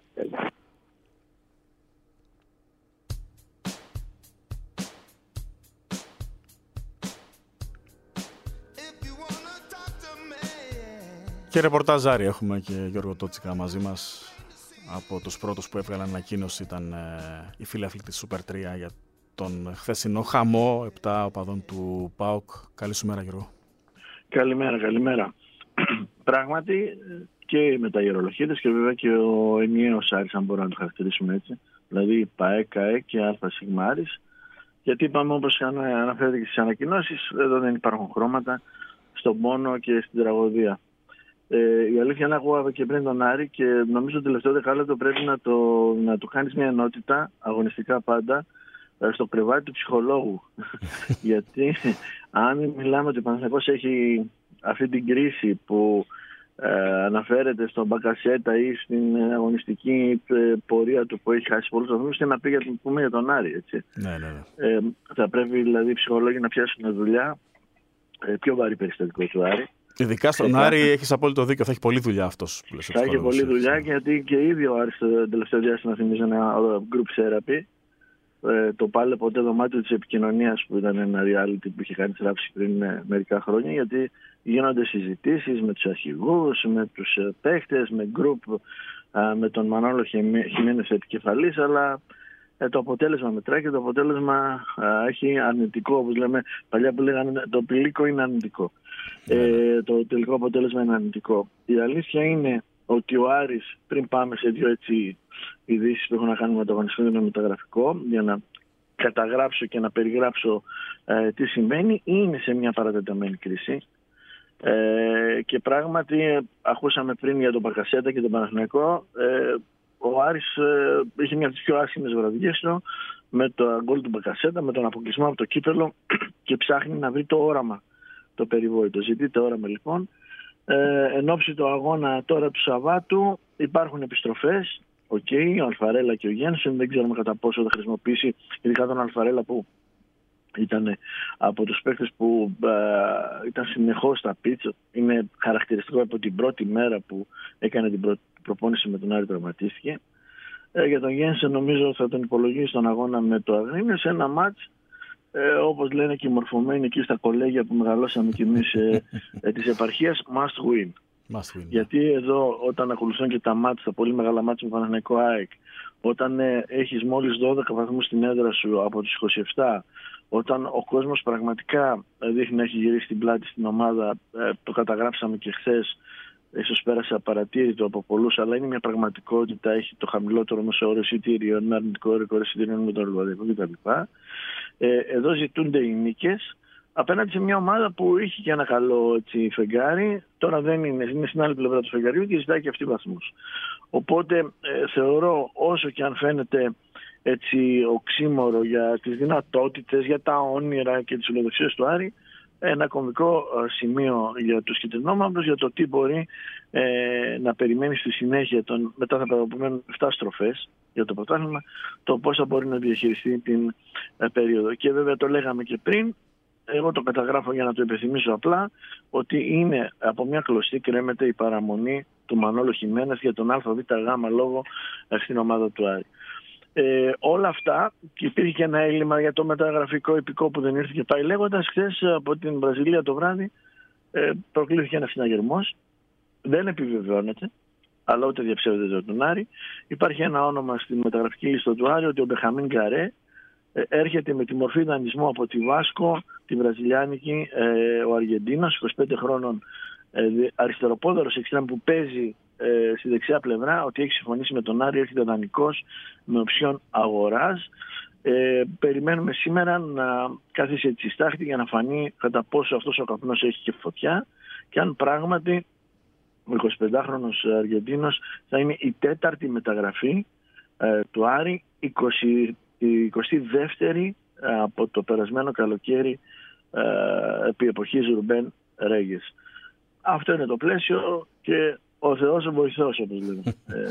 Και ρεπορτάζάρι έχουμε και Γιώργο Τότσικα μαζί μας. Από τους πρώτους που έβγαλαν ανακοίνωση ήταν ε, οι φίλαθλοι της Super τρία για τον χθεσινό χαμό επτά οπαδών του ΠΑΟΚ. Καλή σου μέρα, Γιώργο. Καλημέρα, καλημέρα. Πράγματι και οι μεταγερολογίτες και βέβαια και ο ενιαίος Άρης, αν μπορούμε να το χαρακτηρίσουμε έτσι. Δηλαδή ΠΑΕ, ΚΑΕ και ΑΣ Άρης. Γιατί είπαμε, όπως αναφέρεται και στις ανακοινώσεις, εδώ δεν υπάρχουν χρώματα στον πόνο και στην τραγωδία. Ε, η αλήθεια είναι, εγώ και πριν τον Άρη και νομίζω το τελευταίο δεκάλεπτο πρέπει να το, να το κάνεις μια ενότητα αγωνιστικά πάντα στο κρεβάτι του ψυχολόγου. Γιατί αν μιλάμε ότι ο Παναθηναϊκός έχει αυτή την κρίση που ε, αναφέρεται στον Μπακασέτα ή στην αγωνιστική ε, πορεία του που έχει χάσει πολλούς βαθμούς, είναι να πει για, πούμε, για τον Άρη. Έτσι. Ναι, ναι, ναι. Ε, θα πρέπει δηλαδή οι ψυχολόγοι να πιάσουν δουλειά, ε, πιο βαρύ περιστατικό του Άρη. Ειδικά στον Άρη έχεις απόλυτο δίκιο, θα έχει πολλή δουλειά αυτός. Θα έχει πολλή δουλειά, γιατί και ήδη ο Άρης το τελευταίο διάστημα θυμίζει ένα group therapy. Ε, το πάλε ποτέ δωμάτιο της επικοινωνίας, που ήταν ένα reality που είχε κάνει ράψη πριν ε, μερικά χρόνια, γιατί γίνονται συζητήσεις με τους αρχηγούς, με τους ε, παίχτες, με group, ε, με τον Μανώλο Χιμένες επικεφαλής, αλλά ε, το αποτέλεσμα μετράει και το αποτέλεσμα ε, έχει αρνητικό, όπως λέμε παλιά που λέγανε το πηλίκο είναι αρνητικό. Ε, το τελικό αποτέλεσμα είναι αρνητικό. Η αλήθεια είναι ότι ο Άρης, πριν πάμε σε δύο έτσι ειδήσεις που έχουν να κάνουν με το αγωνιστικό και το μεταγραφικό, για να καταγράψω και να περιγράψω ε, τι σημαίνει, είναι σε μια παρατεταμένη κρίση. Ε, και πράγματι, ε, ακούσαμε πριν για τον Μπακασέτα και τον Παναθηναϊκό, ε, ο Άρης ε, είχε μια από τις πιο άσχημες βραδιές του με το γκολ του Μπακασέτα, με τον αποκλεισμό από το κύπελο και ψάχνει να βρει το όραμα το περιβόητο. Ζητείτε όραμα λοιπόν. Ε, εν ώψη του αγώνα τώρα του Σαββάτου υπάρχουν επιστροφές. Οκ, okay, ο Αλφαρέλα και ο Γένσεν, δεν ξέρουμε κατά πόσο θα χρησιμοποιήσει, ειδικά τον Αλφαρέλα που ήταν από τους παίκτες που ε, ήταν συνεχώς στα πίτσα. Είναι χαρακτηριστικό από την πρώτη μέρα που έκανε την προ, προπόνηση με τον Άρη, τραυματίστηκε. Ε, για τον Γένσεν νομίζω θα τον υπολογίσει στον αγώνα με το Αγρίνιο σε ένα μάτς, ε, όπως λένε και οι μορφωμένοι εκεί στα κολέγια που μεγαλώσαμε κι εμείς ε, ε, της επαρχίας, must win. Must win. Γιατί εδώ όταν ακολουθούν και τα μάτς, τα πολύ μεγάλα μάτς με Παναθηναϊκό ΑΕΚ, όταν ε, έχεις μόλις δώδεκα βαθμούς στην έδρα σου από τους είκοσι επτά, όταν ο κόσμος πραγματικά δείχνει να έχει γυρίσει την πλάτη στην ομάδα, ε, το καταγράψαμε και χθες, ίσως πέρασε απαρατήρητο από πολλούς, αλλά είναι μια πραγματικότητα, έχει το χαμηλότερο μέσο όρο εισιτήριων, ένα αρνητικό ρεκόρ εισιτήριων με τον Λιβαδικό κτλ. Ε, εδώ ζητούνται οι νίκες απέναντι σε μια ομάδα που είχε και ένα καλό έτσι, φεγγάρι, τώρα δεν είναι, είναι στην άλλη πλευρά του φεγγαριού και ζητάει και αυτή βαθμούς. Οπότε ε, θεωρώ, όσο και αν φαίνεται έτσι οξύμορο για τις δυνατότητες, για τα όνειρα και τις φιλοδοξίες του Άρη, ένα κομβικό σημείο για τους κυτρινόμαυρους για το τι μπορεί ε, να περιμένει στη συνέχεια των, μετά θα παραπημένουν επτά στροφές για το πρωτάθλημα, το πώς θα μπορεί να διαχειριστεί την ε, περίοδο. Και βέβαια το λέγαμε και πριν, εγώ το καταγράφω για να το υπενθυμίσω απλά, ότι είναι από μια κλωστή κρέμεται η παραμονή του Μανώλου Χιμένες για τον ΑΒΓ λόγο στην ομάδα του Άρη. Ε, όλα αυτά, και υπήρχε και ένα έλλειμμα για το μεταγραφικό υπηκό που δεν ήρθε και πάει λέγοντας. Χθες από την Βραζιλία το βράδυ ε, προκλήθηκε ένας συναγερμός, δεν επιβεβαιώνεται, αλλά ούτε διαψεύδεται από τον Άρη. Υπάρχει ένα όνομα στη μεταγραφική λίστα του Άρη, ότι ο Μπεχαμίν Γκαρέ ε, έρχεται με τη μορφή δανεισμού από τη Βάσκο, τη Βραζιλιάνικη, ε, ο Αργεντίνος, είκοσι πέντε χρόνων, ε, αριστεροπόδαρος εξτρέμ που παίζει ε, στη δεξιά πλευρά, ότι έχει συμφωνήσει με τον Άρη, έρχεται δανεικός με οψιόν αγοράς. Ε, περιμένουμε σήμερα να κάθισε έτσι στάχτη για να φανεί κατά πόσο αυτός ο καπνός έχει και φωτιά και αν πράγματι ο εικοσιπεντάχρονος Αργεντίνος θα είναι η τέταρτη μεταγραφή ε, του Άρη, εικοστή, η εικοστή δεύτερη ε, από το περασμένο καλοκαίρι ε, επί εποχής Ρουμπέν Ρέγες. Αυτό είναι το πλαίσιο και ο Θεός ο βοηθός, όπως λέμε.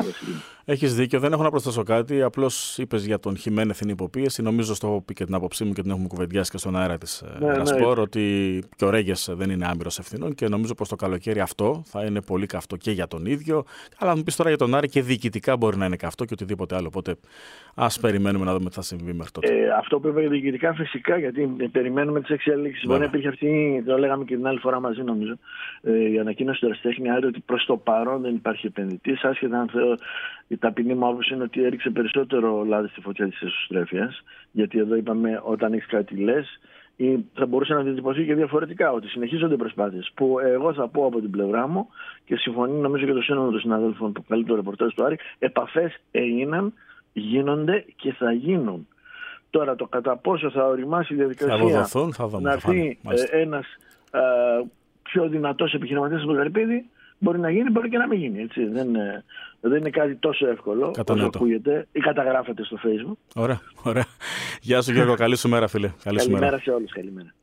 Έχεις δίκιο, δεν έχω να προσθέσω κάτι. Απλώς είπες για τον Χιμένεθ την υποπίεση. Νομίζω στο έχω πει και την άποψή μου και την έχουμε κουβεντιάσει και στον αέρα της ναι, Ρασπορ, ναι. Ότι και ο Ρέγες δεν είναι άμυρος ευθυνών και νομίζω πως το καλοκαίρι αυτό θα είναι πολύ καυτό και για τον ίδιο. Αλλά μου πεις τώρα για τον Άρη και διοικητικά μπορεί να είναι καυτό και οτιδήποτε άλλο. Οπότε ας περιμένουμε να δούμε τι θα συμβεί μέχρι τότε. Ε, αυτό που είπα διοικητικά φυσικά, γιατί περιμένουμε τις εξελίξεις. Μπορεί να υπήρχε αυτή, το λέγαμε και την άλλη φορά μαζί νομίζω, ε, η ανακοίνωση του Ερασιτέχνη Άρη ότι προς το παρόν δεν υπάρχει επενδυτής. Άσχετα αν θέλω, η ταπεινή μου άποψη είναι ότι έριξε περισσότερο λάδι στη φωτιά της εσωστρέφειας. Γιατί εδώ είπαμε όταν έχεις κάτι λες, ή θα μπορούσε να διατυπωθεί και διαφορετικά, ότι συνεχίζονται προσπάθειες. Που εγώ θα πω από την πλευρά μου και συμφωνεί νομίζω και το σύνολο των συναδέλφων που καλεί το ρεπορτάζ του Άρη, επαφές έγιναν, γίνονται και θα γίνουν. Τώρα το κατά πόσο θα οριμάσει η διαδικασία θα δοθούν, θα δούμε, να έρθει ένας α, πιο δυνατός επιχειρηματίας από το Καρυπίδη, μπορεί να γίνει, μπορεί και να μην γίνει. Έτσι. Δεν, δεν είναι κάτι τόσο εύκολο όσο ακούγεται ή καταγράφεται στο Facebook. Ωραία, ωραία. Γεια σου Γιώργο, καλή σου μέρα φίλε. Καλή καλημέρα μέρα. σε όλους, καλημέρα.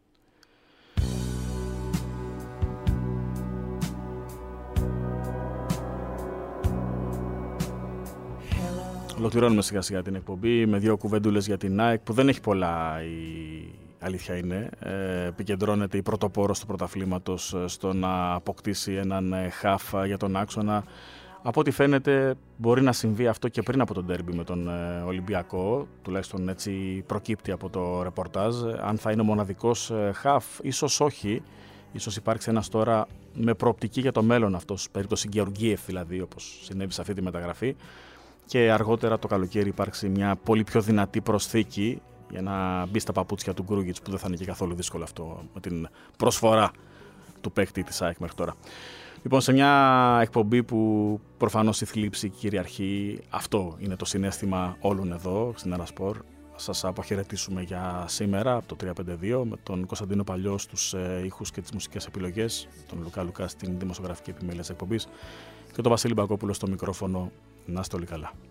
Ολοκληρώνουμε σιγά σιγά την εκπομπή με δύο κουβέντουλες για την ΑΕΚ που δεν έχει πολλά η αλήθεια είναι. Ε, επικεντρώνεται η πρωτοπόρος του πρωταθλήματος στο να αποκτήσει έναν χαφ για τον άξονα. Από ό,τι φαίνεται μπορεί να συμβεί αυτό και πριν από τον ντέρμπι με τον ε, Ολυμπιακό, τουλάχιστον έτσι προκύπτει από το ρεπορτάζ. Αν θα είναι ο μοναδικός ε, χαφ, ίσως όχι. Ίσως υπάρξει ένας τώρα με προοπτική για το μέλλον αυτός, περίπτωση Γεωργίεφ δηλαδή, όπως συνέβη σε αυτή τη μεταγραφή. Και αργότερα το καλοκαίρι υπάρξει μια πολύ πιο δυνατή προσθήκη για να μπει στα παπούτσια του Γκρούγκιτς, που δεν θα είναι και καθόλου δύσκολο αυτό με την προσφορά του παίκτη της ΑΕΚ μέχρι τώρα. Λοιπόν, σε μια εκπομπή που προφανώς η θλίψη κυριαρχεί, αυτό είναι το συναίσθημα όλων εδώ στην Ερασπορ. Σας αποχαιρετήσουμε για σήμερα από το τριακόσια πενήντα δύο με τον Κωνσταντίνο Παλιό στους ε, ήχους και τις μουσικές επιλογές, τον Λουκά Λουκά στην δημοσιογραφική επιμέλεια της εκπομπής και τον Βασίλη Μπακόπουλο στο μικρόφωνο. Να είστε όλοι καλά.